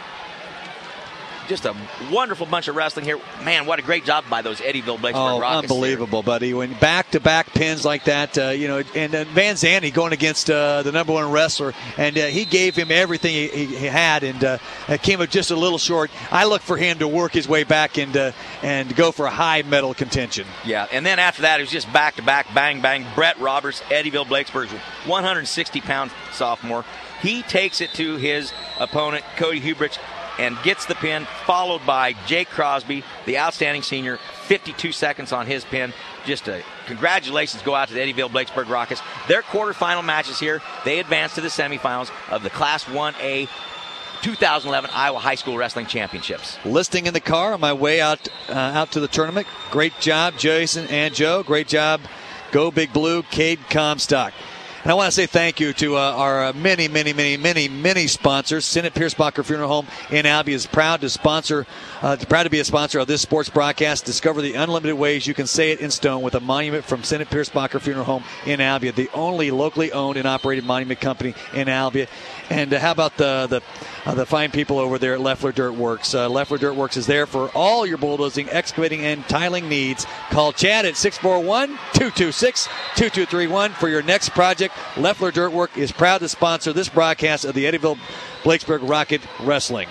a wonderful bunch of wrestling here. Man, what a great job by those Eddyville Blakesburg Rockets.
Unbelievable, buddy. When back-to-back pins like that, and Van Zandt going against the number one wrestler, and he gave him everything he had, and came up just a little short. I look for him to work his way back and go for a high medal contention.
Yeah, and then after that, it was just back-to-back, bang, bang. Brett Roberts, Eddyville Blakesburg's 160-pound sophomore. He takes it to his opponent, Cody Hubrich, and gets the pin, followed by Jake Crosby, the outstanding senior, 52 seconds on his pin. Just congratulations go out to the Eddyville Blakesburg Rockets. Their quarterfinal matches here, they advance to the semifinals of the Class 1A 2011 Iowa High School Wrestling Championships.
Listing in the car on my way out to the tournament. Great job, Jason and Joe. Great job, Go Big Blue, Cade Comstock. And I want to say thank you to our many sponsors. Senate Pierce-Bacher Funeral Home in Albion is proud to be a sponsor of this sports broadcast. Discover the unlimited ways you can say it in stone with a monument from Senate Pierce-Bacher Funeral Home in Albion, the only locally owned and operated monument company in Albion. And how about the fine people over there at Leffler Dirt Works? Leffler Dirt Works is there for all your bulldozing, excavating, and tiling needs. Call Chad at 641-226-2231 for your next project. Leffler Dirt Work is proud to sponsor this broadcast of the Eddyville Blakesburg Rocket Wrestling.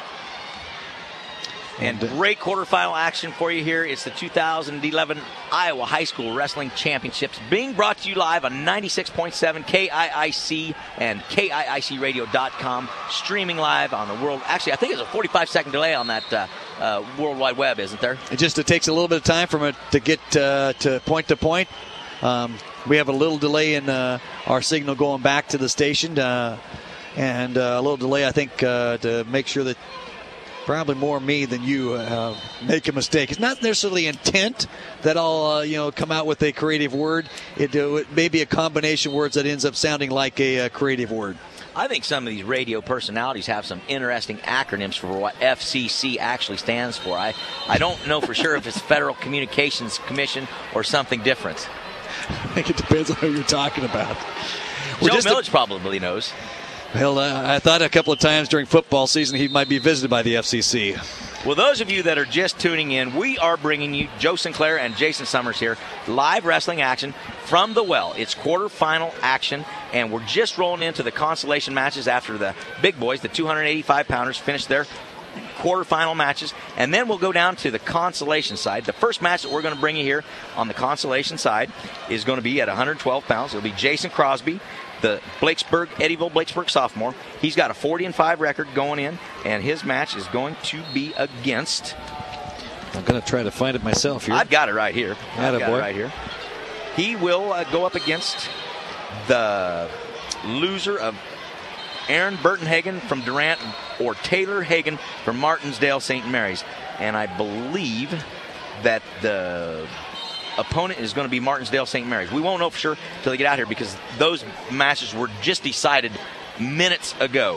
And great quarterfinal action for you here. It's the 2011 Iowa High School Wrestling Championships, being brought to you live on 96.7 KIIC and KIICradio.com, streaming live on the world. Actually, I think there's a 45-second delay on that World Wide Web, isn't there?
It takes a little bit of time from it to get to point. We have a little delay in our signal going back to the station, and a little delay, I think, to make sure that probably more me than you make a mistake. It's not necessarily intent that I'll come out with a creative word. It may be a combination of words that ends up sounding like a creative word.
I think some of these radio personalities have some interesting acronyms for what FCC actually stands for. I don't know for sure if it's Federal Communications Commission or something different.
I think it depends on who you're talking about.
Joe Millage probably knows.
Well, I thought a couple of times during football season he might be visited by the FCC.
Well, those of you that are just tuning in, we are bringing you Joe Sinclair and Jason Summers here, live wrestling action from the Well. It's quarterfinal action, and we're just rolling into the consolation matches after the big boys, the 285-pounders, finished their quarterfinal matches, and then we'll go down to the consolation side. The first match that we're going to bring you here on the consolation side is going to be at 112 pounds. It'll be Jason Crosby, the Eddyville Blakesburg sophomore. He's got a 40-5 record going in, and his match is going to be against...
I'm going to try to find it myself here.
I've got it right here.
Right
here. He will go up against the loser of Aaron Burtonhagen from Durant or Taylor Hagen from Martinsdale St. Mary's. And I believe that the opponent is going to be Martinsdale St. Mary's. We won't know for sure until they get out here because those matches were just decided minutes ago.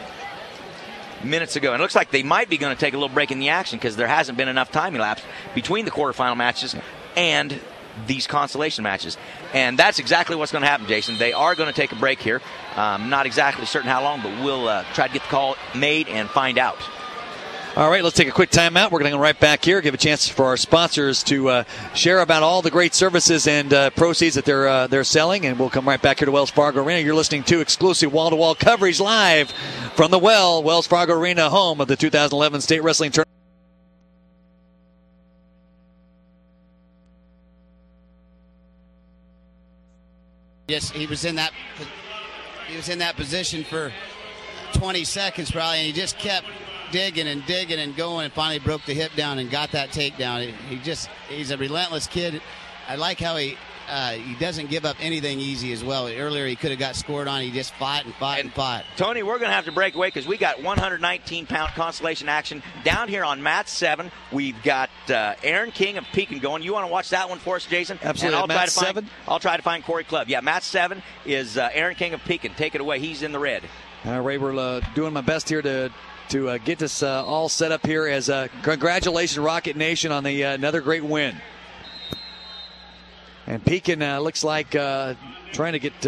And it looks like they might be going to take a little break in the action because there hasn't been enough time elapsed between the quarterfinal matches and these consolation matches. And that's exactly what's going to happen, Jason. They are going to take a break here. Not exactly certain how long, but we'll try to get the call made and find out.
All right, let's take a quick timeout. We're going to go right back here, give a chance for our sponsors to share about all the great services and proceeds that they're selling, and we'll come right back here to Wells Fargo Arena. You're listening to exclusive wall-to-wall coverage live from the Wells Fargo Arena, home of the 2011 State Wrestling Tournament.
Yes, he was in that position for 20 seconds probably, and he just kept digging and going, and finally broke the hip down and got that takedown. He's a relentless kid. I like how he he doesn't give up anything easy as well. Earlier he could have got scored on. He just fought and fought.
Tony, we're going to have to break away because we got 119-pound consolation action down here on mat 7. We've got Aaron King of Pekin going. You want to watch that one for us, Jason?
Absolutely.
And
Mat 7?
I'll try to find Corey Clubb. Yeah, mat 7 is Aaron King of Pekin. Take it away. He's in the red.
Ray, we're doing my best here to get this all set up here as congratulations, Rocket Nation, on the another great win. And Pekin looks like trying to get.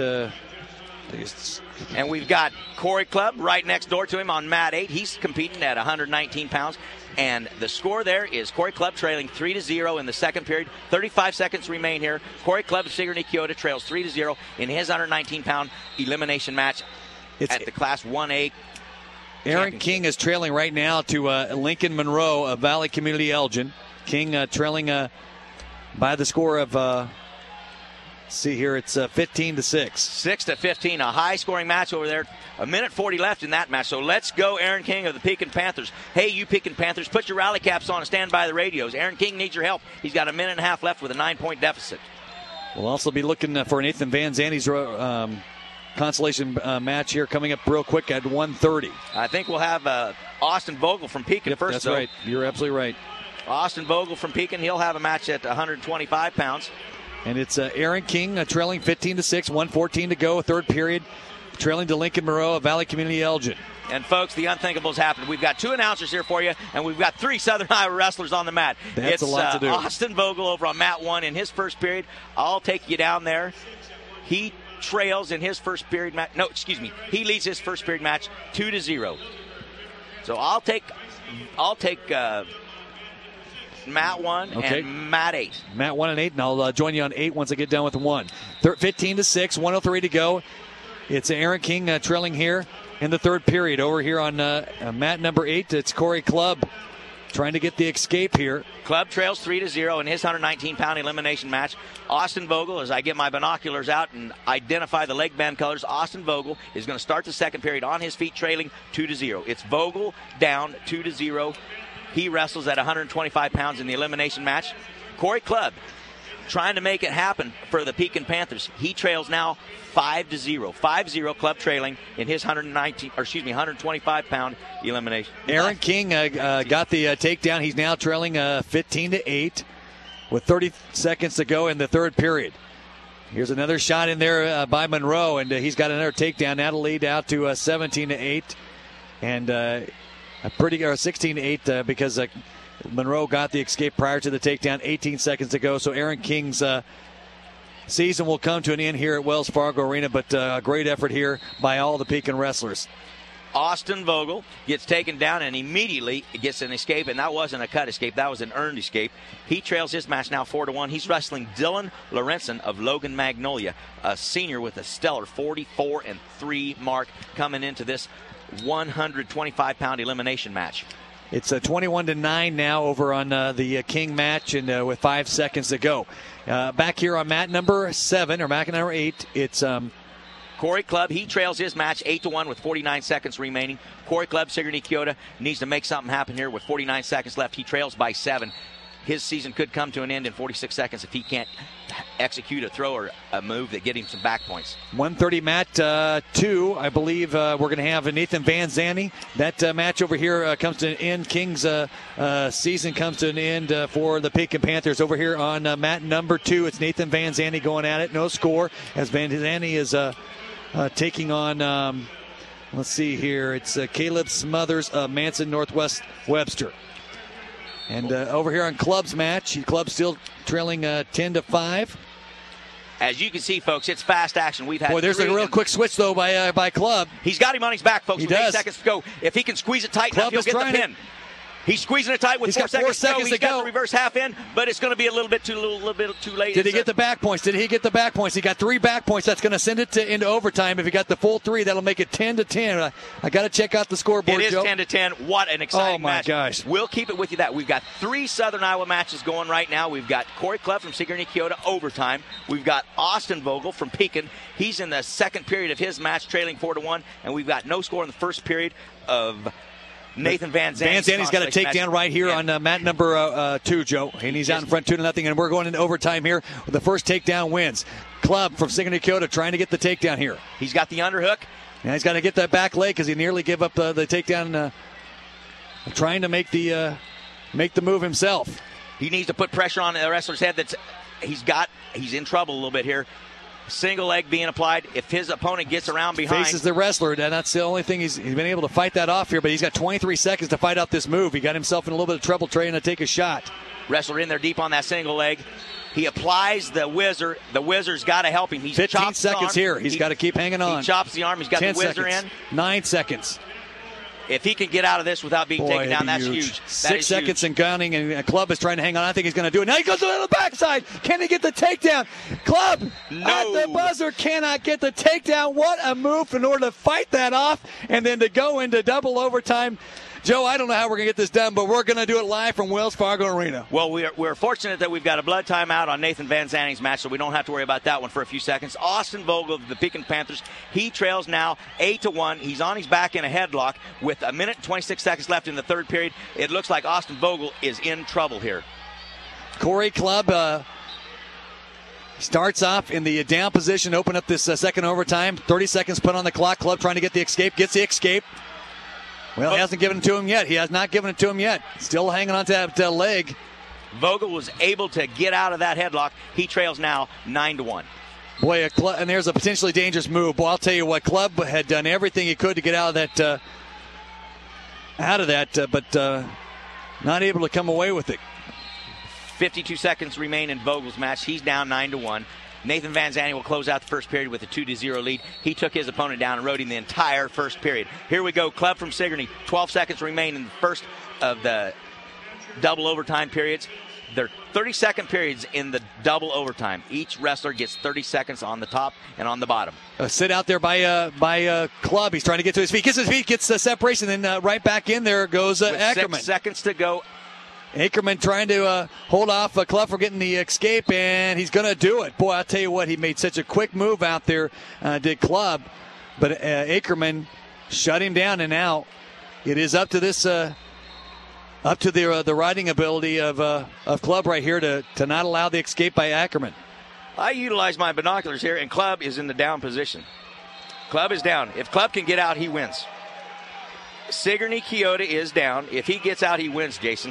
And we've got Corey Clubb right next door to him on mat 8. He's competing at 119 pounds. And the score there is Corey Clubb trailing 3-0 in the second period. 35 seconds remain here. Corey Clubb of Sigourney Keota trails 3-0 in his 119-pound elimination match at the Class 1A.
Aaron King is trailing right now to Lincoln Monroe of Valley Community Elgin. King trailing by the score of, see here, it's 15-6.
6-15, a high-scoring match over there. A minute 40 left in that match. So let's go, Aaron King of the Pekin Panthers. Hey, you Pekin Panthers, put your rally caps on and stand by the radios. Aaron King needs your help. He's got a minute and a half left with a 9-point deficit.
We'll also be looking for Nathan Van Zandy's consolation match here coming up real quick at 1:30.
I think we'll have Austin Vogel from Pekin first.
That's
though.
right. You're absolutely right.
Austin Vogel from Pekin, he'll have a match at 125 pounds.
And it's Aaron King trailing 15-6, 1:14 to go, third period, trailing to Lincoln Monroe of Valley Community Elgin.
And folks, the unthinkable's happened. We've got 2 announcers here for you, and we've got 3 Southern Iowa wrestlers on the mat.
That's a lot to do.
Austin Vogel over on mat 1 in his first period. I'll take you down there. He trails in his first period match. No, excuse me. He leads his first period match 2-0. So I'll take mat 1 and mat 8.
Mat 1 and 8, and I'll join you on 8 once I get done with 1. 15-6, 1:03 to go. It's Aaron King trailing here in the third period. Over here on mat number 8, it's Corey Clubb trying to get the escape here.
Clubb trails 3-0 in his 119-pound elimination match. Austin Vogel, as I get my binoculars out and identify the leg band colors, Austin Vogel is going to start the second period on his feet trailing 2-0. It's Vogel down 2-0. He wrestles at 125 pounds in the elimination match. Corey Clubb trying to make it happen for the Pekin Panthers. He trails now 5-0. 5-0, Clubb trailing in his 125-pound elimination.
Aaron King got the takedown. He's now trailing 15-8 with 30 seconds to go in the third period. Here's another shot in there by Monroe, and he's got another takedown. That'll lead out to 17-8 and a pretty 16-8 because Monroe got the escape prior to the takedown. 18 seconds to go. So Aaron King's season will come to an end here at Wells Fargo Arena, but a great effort here by all the Pekin wrestlers.
Austin Vogel gets taken down and immediately gets an escape, and that wasn't a cut escape. That was an earned escape. He trails his match now 4-1. He's wrestling Dylan Lorenzen of Logan Magnolia, a senior with a stellar 44-3 mark coming into this 125-pound elimination match.
It's 21-9 now over on the King match, and with 5 seconds to go. Back here on mat number 7, or mat number 8, it's
Corey Clubb. He trails his match 8-1 with 49 seconds remaining. Corey Clubb, Sigourney Keota, needs to make something happen here with 49 seconds left. He trails by 7. His season could come to an end in 46 seconds if he can't execute a throw or a move that get him some back points.
1:30 mat 2. I believe we're going to have Nathan Van Zandy. That match over here comes to an end. King's season comes to an end for the Pekin Panthers. Over here on mat number 2, it's Nathan Van Zandy going at it. No score as Van Zandy is taking on, let's see here, it's Caleb Smothers of Manson Northwest Webster. And over here on Clubb's match, Clubb still trailing 10-5.
As you can see, folks, it's fast action. We've had.
Boy, there's a real quick switch though by Clubb.
He's got him on his back, folks.
He
with
does.
8 seconds to go. If he can squeeze it tight enough, he'll get the pin. He's squeezing it tight with 4 seconds to go. He's got the reverse half in, but it's going to be a little bit too late.
Did he get the back points? He got 3 back points. That's going to send it into overtime. If he got the full 3, that'll make it 10-10. I got to check out the scoreboard,
Joe. It is 10-10. What an exciting match.
Oh, my gosh.
We'll keep it with you that. We've got 3 Southern Iowa matches going right now. We've got Corey Clubb from Sigourney Keota, overtime. We've got Austin Vogel from Pekin. He's in the second period of his match, trailing 4-1. And we've got no score in the first period of Nathan Van
Zanny's got a takedown right here on mat number 2, Joe. And he's out in front 2-0. And we're going into overtime here. The first takedown wins. Club from Sigourney Keota trying to get the takedown here.
He's got the underhook.
And he's got to get that back leg because he nearly gave up the takedown, trying to make the move himself.
He needs to put pressure on the wrestler's head. He's in trouble a little bit here. Single leg being applied. If his opponent gets around behind,
faces the wrestler, and that's the only thing he's been able to fight that off here. But he's got 23 seconds to fight out this move. He got himself in a little bit of trouble trying to take a shot.
Wrestler in there deep on that single leg. He applies the whizzer. The whizzer's got to help him. He's
15 seconds here. He's got to keep hanging on.
He chops the arm. He's got the whizzer
seconds.
in.
9 seconds.
If he can get out of this without being taken down, that's huge.
6 seconds and counting, and Club is trying to hang on. I think he's going to do it. Now he goes to the backside. Can he get the takedown? Club at the buzzer cannot get the takedown. What a move in order to fight that off and then to go into double overtime. Joe, I don't know how we're going to get this done, but we're going to do it live from Wells Fargo Arena.
Well, we're fortunate that we've got a blood timeout on Nathan Van Zanny's match, so we don't have to worry about that one for a few seconds. Austin Vogel of the Pekin Panthers, he trails now 8-1. He's on his back in a headlock with 1 minute and 26 seconds left in the third period. It looks like Austin Vogel is in trouble here.
Corey Club starts off in the down position, open up this second overtime. 30 seconds put on the clock. Club trying to get the escape, gets the escape. Well, he hasn't given it to him yet. He has not given it to him yet. Still hanging on to that leg.
Vogel was able to get out of that headlock. He trails now 9-1.
Boy, and there's a potentially dangerous move. Boy, I'll tell you what, Club had done everything he could to get out of that, but not able to come away with it.
52 seconds remain in Vogel's match. He's down 9-1. Nathan Van Zanny will close out the first period with a 2-0 lead. He took his opponent down and rode him the entire first period. Here we go. Club from Sigourney. 12 seconds remain in the first of the double overtime periods. They're 30-second periods in the double overtime. Each wrestler gets 30 seconds on the top and on the bottom.
Sit out there by Club. He's trying to get to his feet. Gets his feet, gets the separation, then right back in there goes Ackerman.
6 seconds to go.
Ackerman trying to hold off Club from getting the escape, and he's going to do it. Boy, I'll tell you what, he made such a quick move out there, did Club. But Ackerman shut him down, and now it is up to this, up to the riding ability of Club right here to not allow the escape by Ackerman.
I utilize my binoculars here, and Club is in the down position. Club is down. If Club can get out, he wins. Sigourney Keota is down. If he gets out, he wins, Jason.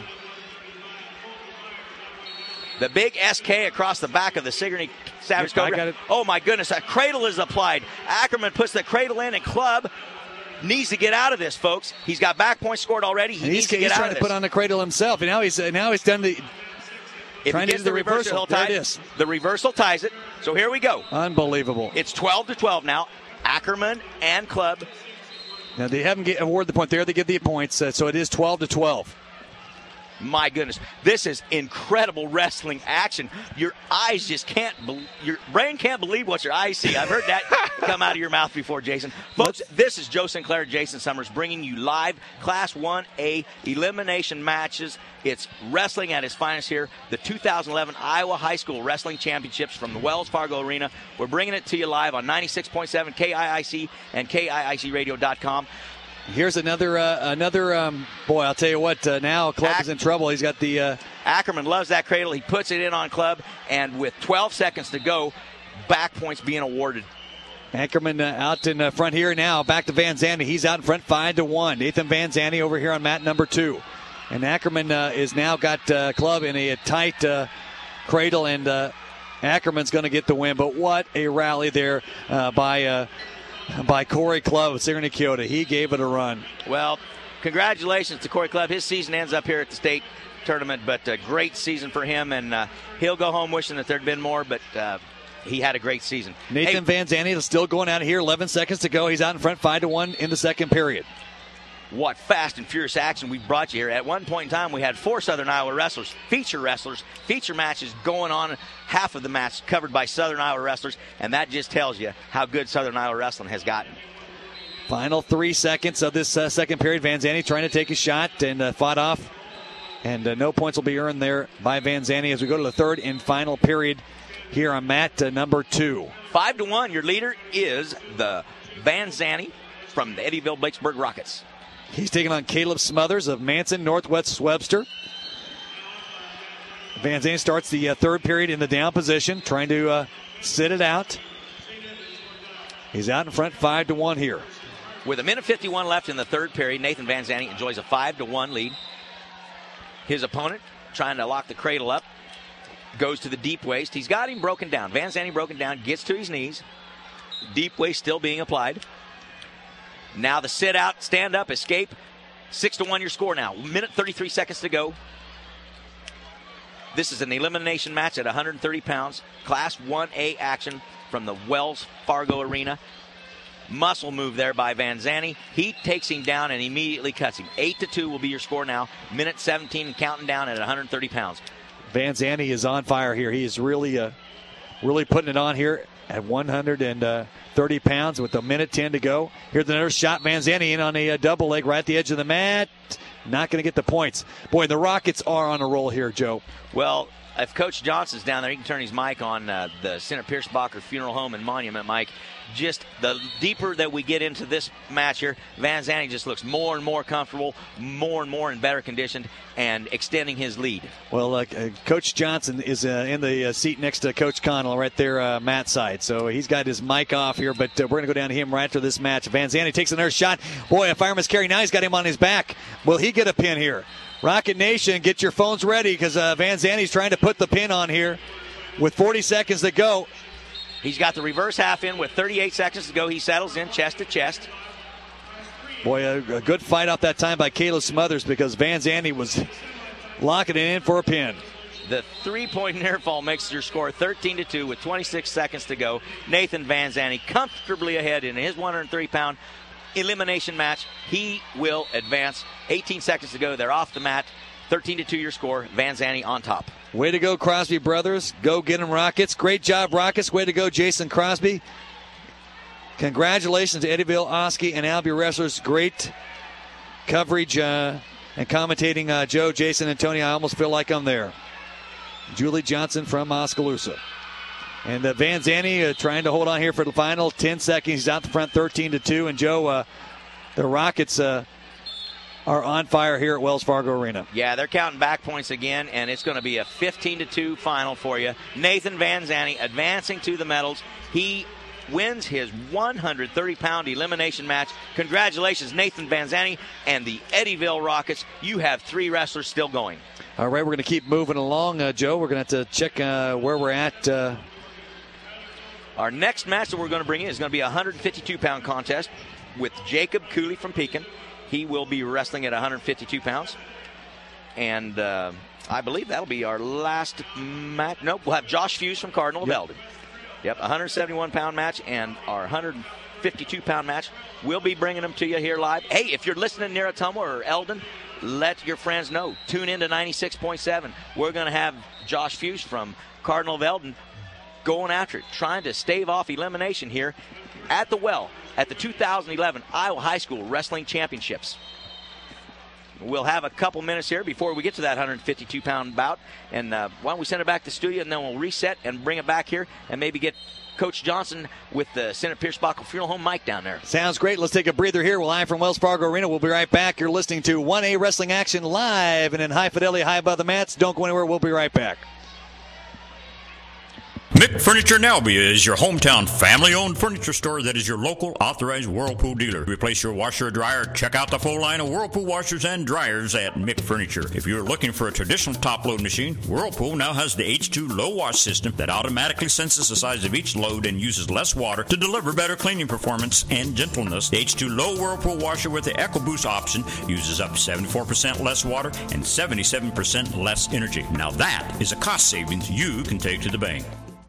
The big SK across the back of the Sigourney Savage Cobra. Oh, my goodness. A cradle is applied. Ackerman puts the cradle in, and Club needs to get out of this, folks. He's got back points scored already. He needs to get out of this. He's trying to put
on the cradle himself. And now he's done the...
If he gets the reversal, there it is. The reversal ties it. So here we go.
Unbelievable.
It's 12-12 now. Ackerman and Club.
Now, they haven't awarded the point there. They give the points. So it is 12-12.
My goodness, this is incredible wrestling action. Your eyes just your brain can't believe what your eyes see. I've heard that come out of your mouth before, Jason. Folks, this is Joe Sinclair, Jason Summers, bringing you live Class 1A elimination matches. It's wrestling at its finest here. The 2011 Iowa High School Wrestling Championships from the Wells Fargo Arena. We're bringing it to you live on 96.7 KIIC and KIICradio.com.
Here's another boy, I'll tell you what, now Club is in trouble. He's got the...
Ackerman loves that cradle. He puts it in on Club, and with 12 seconds to go, back points being awarded.
Ackerman out in front here now. Back to Van Zanny. He's out in front 5-1. Nathan Van Zanny over here on mat number 2. And Ackerman is now got Club in a tight cradle, and Ackerman's going to get the win. But what a rally there by Corey Club with Sigourney Keota. He gave it a run.
Well, congratulations to Corey Club. His season ends up here at the state tournament, but a great season for him, and he'll go home wishing that there'd been more, but he had a great season.
Nathan Van Zanny is still going out of here. 11 seconds to go. He's out in front 5-1 in the second period.
What fast and furious action we brought you here. At one point in time, we had 4 Southern Iowa wrestlers, feature matches going on. Half of the match covered by Southern Iowa wrestlers, and that just tells you how good Southern Iowa wrestling has gotten.
Final 3 seconds of this second period. Van Zanny trying to take a shot and fought off. And no points will be earned there by Van Zanny as we go to the third and final period here on mat number 2.
5-1. Your leader is the Van Zanny from the Eddyville Blacksburg Rockets.
He's taking on Caleb Smothers of Manson Northwest Webster. Vanzaney starts the third period in the down position, trying to sit it out. He's out in front 5-1 here.
With 1:51 left in the third period, Nathan Vanzaney enjoys a 5-1 lead. His opponent, trying to lock the cradle up, goes to the deep waist. He's got him broken down. Vanzaney broken down, gets to his knees. Deep waist still being applied. Now the sit out, stand up, escape. 6-1 your score now. 1:33 seconds to go. This is an elimination match at 130 pounds. Class 1A action from the Wells Fargo Arena. Muscle move there by Vanzaney. He takes him down and immediately cuts him. 8-2 will be your score now. 1:17 and counting down at 130 pounds.
Vanzaney is on fire here. He is really putting it on here at 130 pounds with 1:10 to go. Here's another shot. Vanzaney in on a double leg right at the edge of the mat. Not going to get the points. Boy, the Rockets are on a roll here, Joe.
Well, if Coach Johnson's down there, he can turn his mic on the Senator Pierce-Bacher Funeral Home and Monument mic. Just the deeper that we get into this match here, Vanzaney just looks more and more comfortable, more and more in better condition, and extending his lead.
Well, Coach Johnson is in the seat next to Coach Connell right there, Matt's side. So he's got his mic off here, but we're going to go down to him right after this match. Vanzaney takes another shot. Boy, a fireman's carry. Now he's got him on his back. Will he get a pin here? Rocket Nation, get your phones ready because Vanzaney's trying to put the pin on here with 40 seconds to go.
He's got the reverse half in with 38 seconds to go. He settles in chest to chest.
Boy, a good fight off that time by Caleb Smothers because Vanzaney was locking it in for a pin.
The three-point near fall makes your score 13-2 with 26 seconds to go. Nathan Vanzaney comfortably ahead in his 130-pound elimination match. He will advance. 18 seconds to go. They're off the mat. 13-2 your score. Vanzaney on top.
Way to go, Crosby brothers. Go get them, Rockets. Great job, Rockets. Way to go, Jason Crosby. Congratulations to Eddyville, Oski, and Albion wrestlers. Great coverage and commentating, Joe, Jason, and Tony. I almost feel like I'm there. Julie Johnson from Oskaloosa. And Vanzaney trying to hold on here for the final 10 seconds. He's out the front 13-2. And, Joe, the Rockets are on fire here at Wells Fargo Arena.
Yeah, they're counting back points again, and it's going to be a 15-2 final for you. Nathan Vanzaney advancing to the medals. He wins his 130-pound elimination match. Congratulations, Nathan Vanzaney and the Eddyville Rockets. You have 3 wrestlers still going.
All right, we're going to keep moving along, Joe. We're going to have to check where we're at.
Our next match that we're going to bring in is going to be a 152-pound contest with Jacob Cooley from Pekin. He will be wrestling at 152 pounds. And I believe that'll be our last match. Nope, we'll have Josh Fuse from Cardinal of Eldon. Yep, 171-pound match and our 152-pound match. We'll be bringing them to you here live. Hey, if you're listening near Ottumwa or Eldon, let your friends know. Tune in to 96.7. We're going to have Josh Fuse from Cardinal of Eldon going after it, trying to stave off elimination here at the Well at the 2011 Iowa High School Wrestling Championships. We'll have a couple minutes here before we get to that 152-pound bout. And why don't we send it back to the studio, and then we'll reset and bring it back here and maybe get Coach Johnson with the Senator Pierce-Bacher Funeral Home mic down there.
Sounds great. Let's take a breather here. We're live from Wells Fargo Arena. We'll be right back. You're listening to 1A Wrestling Action live and in high fidelity, high above the mats. Don't go anywhere. We'll be right back.
Mick Furniture in Albia is your hometown family-owned furniture store that is your local authorized Whirlpool dealer. Replace your washer or dryer, check out the full line of Whirlpool washers and dryers at Mick Furniture. If you're looking for a traditional top-load machine, Whirlpool now has the H2 low wash system that automatically senses the size of each load and uses less water to deliver better cleaning performance and gentleness. The H2 low Whirlpool washer with the EcoBoost option uses up to 74% less water and 77% less energy. Now that is a cost savings you can take to the bank.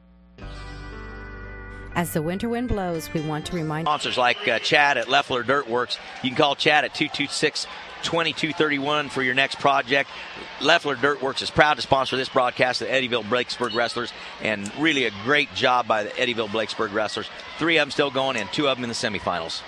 As the winter wind blows, we want to remind
sponsors like Chad at Leffler Dirt Works. You can call Chad at 226-2231 for your next project. Leffler Dirt Works is proud to sponsor this broadcast of the Eddyville Blakesburg Wrestlers, and really a great job by the Eddyville Blakesburg Wrestlers. 3 of them still going and 2 of them in the semifinals.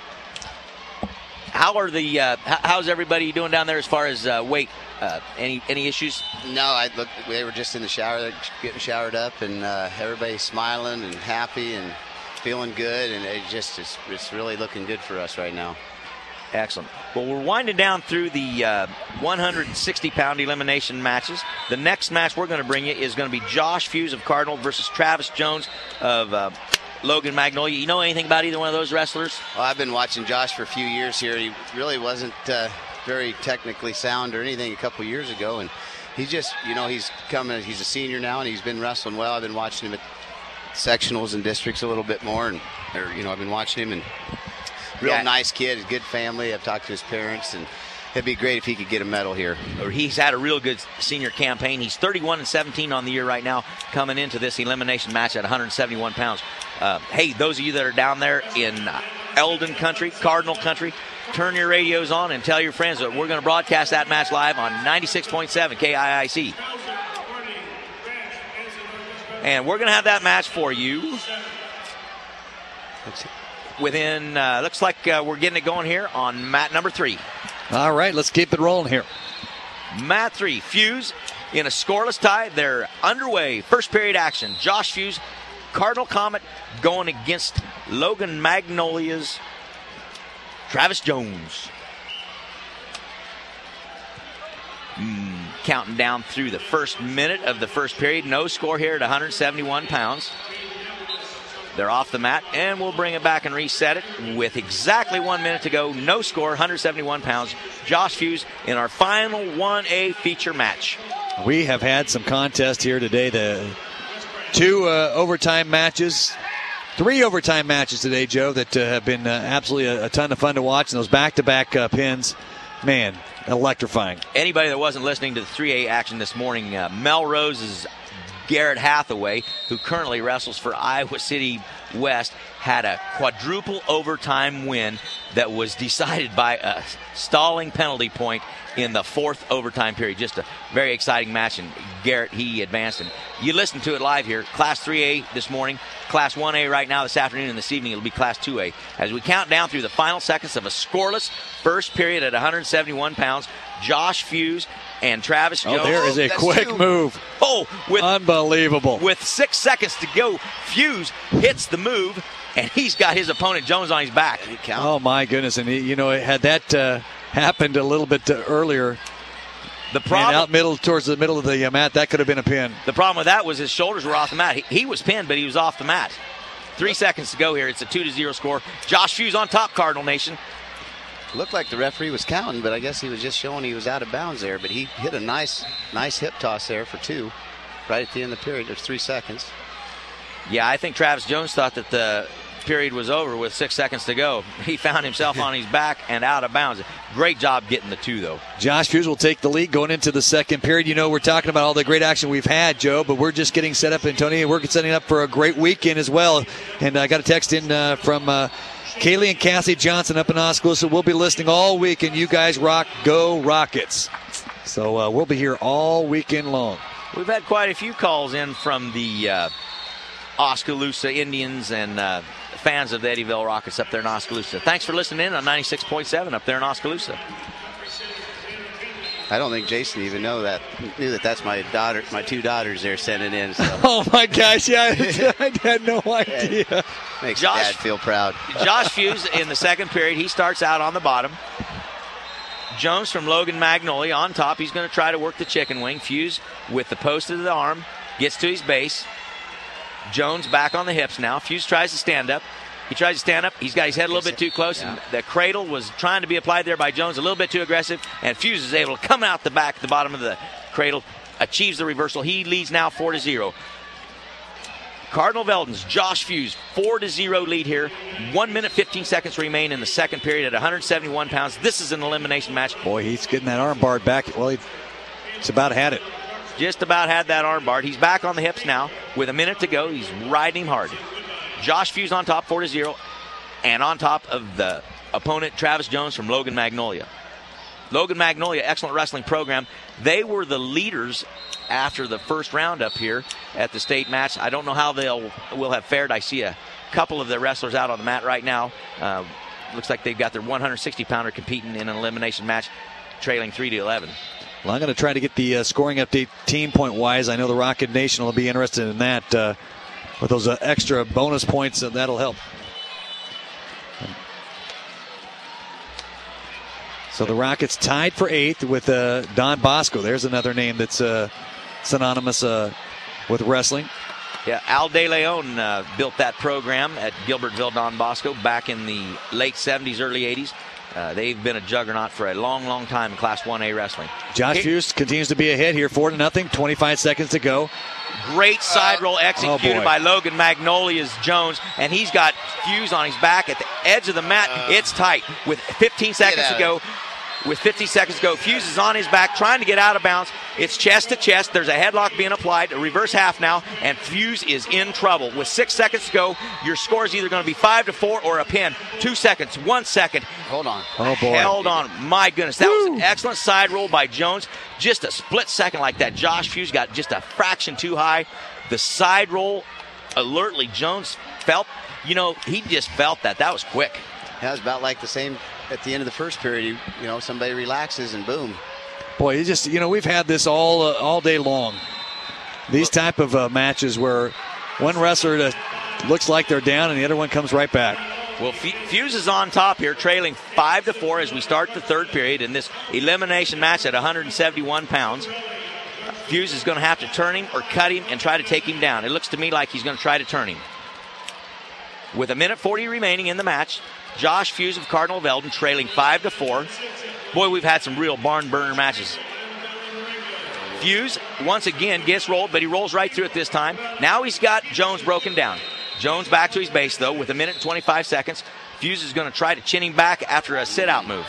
How are the how's everybody doing down there as far as weight? Any issues?
No, they were just in the shower, getting showered up, and everybody's smiling and happy and feeling good, and it's really looking good for us right now.
Excellent. Well, we're winding down through the 160-pound elimination matches. The next match we're going to bring you is going to be Josh Fuse of Cardinal versus Travis Jones of Logan Magnolia. You know anything about either one of those wrestlers?
Well, I've been watching Josh for a few years here. He really wasn't very technically sound or anything a couple years ago, and he's just, he's a senior now, and he's been wrestling well. I've been watching him at sectionals and districts a little bit more, I've been watching him, and real nice kid, a good family. I've talked to his parents, and it'd be great if he could get a medal here.
He's had a real good senior campaign. He's 31-17 on the year right now, coming into this elimination match at 171 pounds. Hey, those of you that are down there in Eldon country, Cardinal country, turn your radios on and tell your friends that we're going to broadcast that match live on 96.7 KIIC. And we're going to have that match for you within, looks like we're getting it going here on mat number 3.
All right, let's keep it rolling here.
Mat 3, Fuse in a scoreless tie. They're underway. First period action. Josh Fuse, Cardinal Comet, going against Logan Magnolia's Travis Jones. Counting down through the first minute of the first period. No score here at 171 pounds. They're off the mat, and we'll bring it back and reset it with exactly 1 minute to go. No score, 171 pounds. Josh Fuse in our final 1A feature match.
We have had some contests here today. The 2 overtime matches, 3 overtime matches today, Joe, that have been absolutely a ton of fun to watch. And those back-to-back pins, man, electrifying.
Anybody that wasn't listening to the 3A action this morning, Melrose's Garrett Hathaway, who currently wrestles for Iowa City West, had a quadruple overtime win that was decided by a stalling penalty point in the 4th overtime period. Just a very exciting match, and Garrett, he advanced. And you listen to it live here. Class 3A this morning, Class 1A right now this afternoon, and this evening it'll be Class 2A. As we count down through the final seconds of a scoreless first period at 171 pounds, Josh Fuse and Travis Jones.
Oh, there is a quick move. Unbelievable.
With 6 seconds to go, Fuse hits the move, and he's got his opponent Jones on his back.
Oh, my goodness. And, had that happened a little bit earlier,
the problem,
out middle towards the middle of the mat, that could have been a pin.
The problem with that was his shoulders were off the mat. He was pinned, but he was off the mat. 3 seconds to go here. It's a 2-0 score. Josh Fuse on top, Cardinal Nation.
Looked like the referee was counting, but I guess he was just showing he was out of bounds there. But he hit a nice hip toss there for 2 right at the end of the period. There's 3 seconds.
Yeah, I think Travis Jones thought that the period was over with 6 seconds to go. He found himself on his back and out of bounds. Great job getting the 2, though.
Josh Fuse will take the lead going into the second period. We're talking about all the great action we've had, Joe, but we're just getting set up, and Tony, we're setting up for a great weekend as well. And I got a text in from Kaylee and Cassie Johnson up in Oskaloosa. We'll be listening all week, and you guys rock. Go Rockets. So we'll be here all weekend long.
We've had quite a few calls in from the Oskaloosa Indians and fans of the Eddyville Rockets up there in Oskaloosa. Thanks for listening in on 96.7 up there in Oskaloosa.
I don't think Jason even knew that that's my 2 daughters there sending in. So.
Oh my gosh, yeah, I had no idea.
Makes Dad feel proud.
Josh Fuse in the second period, he starts out on the bottom. Jones from Logan Magnolia on top. He's going to try to work the chicken wing. Fuse with the post of the arm, gets to his base. Jones back on the hips now. Fuse tries to stand up. He tries to stand up. He's got his head a little bit too close. Yeah. The cradle was trying to be applied there by Jones, a little bit too aggressive, and Fuse is able to come out the back, the bottom of the cradle, achieves the reversal. He leads now 4-0. Cardinal Veldon's Josh Fuse, 4-0 lead here. 1 minute, 15 seconds remain in the second period at 171 pounds. This is an elimination match.
Boy, he's getting that arm barred back. Well, he's about had it.
Just about had that arm barred. He's back on the hips now with a minute to go. He's riding him hard. Josh Fuse on top, 4-0, and on top of the opponent, Travis Jones from Logan Magnolia. Logan Magnolia, excellent wrestling program. They were the leaders after the first round up here at the state match. I don't know how will have fared. I see a couple of their wrestlers out on the mat right now. Looks like they've got their 160-pounder competing in an elimination match, trailing 3-11.
Well, I'm going to try to get the scoring update team point-wise. I know the Rocket Nation will be interested in that. With those extra bonus points, that'll help. So the Rockets tied for 8th with Don Bosco. There's another name that's synonymous with wrestling.
Yeah, Al De Leon built that program at Gilbertville Don Bosco back in the late 70s, early 80s. They've been a juggernaut for a long, long time in Class 1A wrestling.
Josh Fuse continues to be ahead here, 4-0, 25 seconds to go.
Great side roll executed by Logan Magnolia's Jones, and he's got Fuse on his back at the edge of the mat. It's tight with 15 seconds to go. Fuse is on his back trying to get out of bounds. It's chest to chest. There's a headlock being applied, a reverse half now, and Fuse is in trouble. With 6 seconds to go, your score is either going to be 5-4 or a pin. 2 seconds, 1 second.
Hold on.
Oh, boy.
Held on. My goodness. That was an excellent side roll by Jones. Just a split second like that. Josh Fuse got just a fraction too high. The side roll, alertly, Jones felt, he just felt that. That was quick.
That was about like the same at the end of the first period. Somebody relaxes and boom.
Boy, you just, we've had this all day long. These type of matches where one wrestler looks like they're down and the other one comes right back.
Well, Fuse is on top here, trailing 5-4 as we start the third period in this elimination match at 171 pounds. Fuse is going to have to turn him or cut him and try to take him down. It looks to me like he's going to try to turn him. With 1:40 remaining in the match, Josh Fuse of Cardinal Veldon trailing 5-4. Boy, we've had some real barn burner matches. Fuse once again gets rolled, but he rolls right through it this time. Now he's got Jones broken down. Jones back to his base, though, with 1:25 seconds. Fuse is going to try to chin him back after a sit-out move.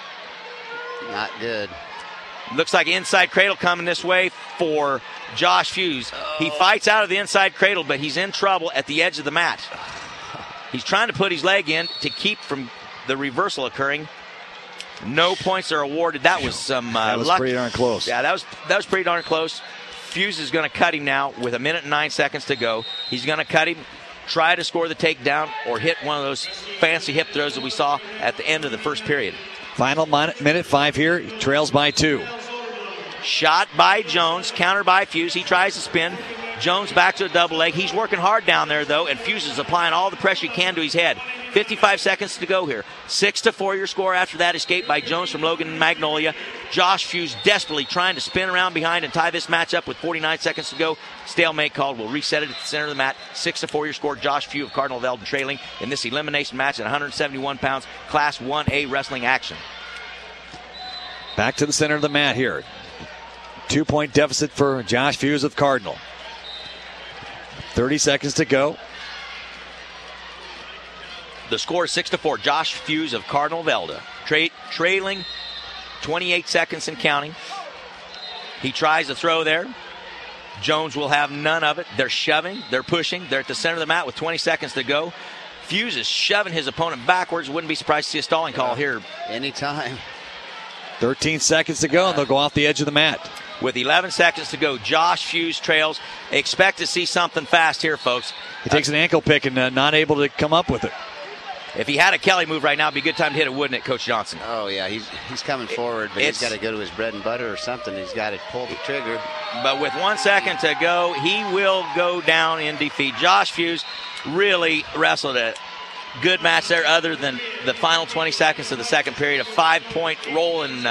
Not good.
Looks like inside cradle coming this way for Josh Fuse. He fights out of the inside cradle, but he's in trouble at the edge of the mat. He's trying to put his leg in to keep from the reversal occurring. No points are awarded. That was some
that was
luck.
Pretty darn close.
Yeah, that was pretty darn close. Fuse is going to cut him now with 1:09 to go. He's going to cut him, try to score the takedown, or hit one of those fancy hip throws that we saw at the end of the first period.
Final minute 5 here. He trails by 2.
Shot by Jones, counter by Fuse. He tries to spin. Jones back to a double leg. He's working hard down there, though, and Fuse is applying all the pressure he can to his head. 55 seconds to go here. 6-4 your score after that escape by Jones from Logan Magnolia. Josh Fuse desperately trying to spin around behind and tie this match up with 49 seconds to go. Stalemate called. We'll reset it at the center of the mat. 6-4 your score. Josh Fuse of Cardinal Veldon trailing in this elimination match at 171 pounds. Class 1A wrestling action.
Back to the center of the mat here. 2-point deficit for Josh Fuse of Cardinal. 30 seconds to go.
The score is 6-4. Josh Fuse of Cardinal Veldon trailing 28 seconds and counting. He tries to throw there. Jones will have none of it. They're shoving. They're pushing. They're at the center of the mat with 20 seconds to go. Fuse is shoving his opponent backwards. Wouldn't be surprised to see a stalling call here.
Anytime.
13 seconds to go, and they'll go off the edge of the mat.
With 11 seconds to go, Josh Fuse trails. Expect to see something fast here, folks.
He takes an ankle pick and not able to come up with it.
If he had a Kelly move right now, it'd be a good time to hit it, wouldn't it, Coach Johnson?
Oh, yeah. He's coming forward, but he's got to go to his bread and butter or something. He's got to pull the trigger.
But with 1 second to go, he will go down in defeat. Josh Fuse really wrestled a good match there other than the final 20 seconds of the second period. A 5-point roll and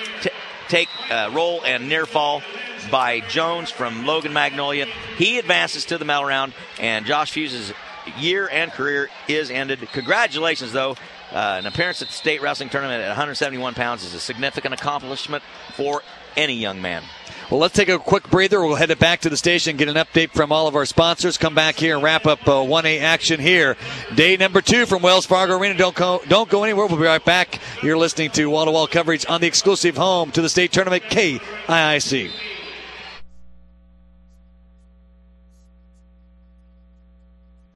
roll and near fall by Jones from Logan Magnolia. He advances to the medal round, and Josh Fuse's year and career is ended. Congratulations, though. An appearance at the state wrestling tournament at 171 pounds is a significant accomplishment for any young man.
Well, let's take a quick breather. We'll head it back to the station, get an update from all of our sponsors. Come back here and wrap up 1A action here. Day number 2 from Wells Fargo Arena. Don't go anywhere. We'll be right back. You're listening to wall-to-wall coverage on the exclusive home to the state tournament, KIIC.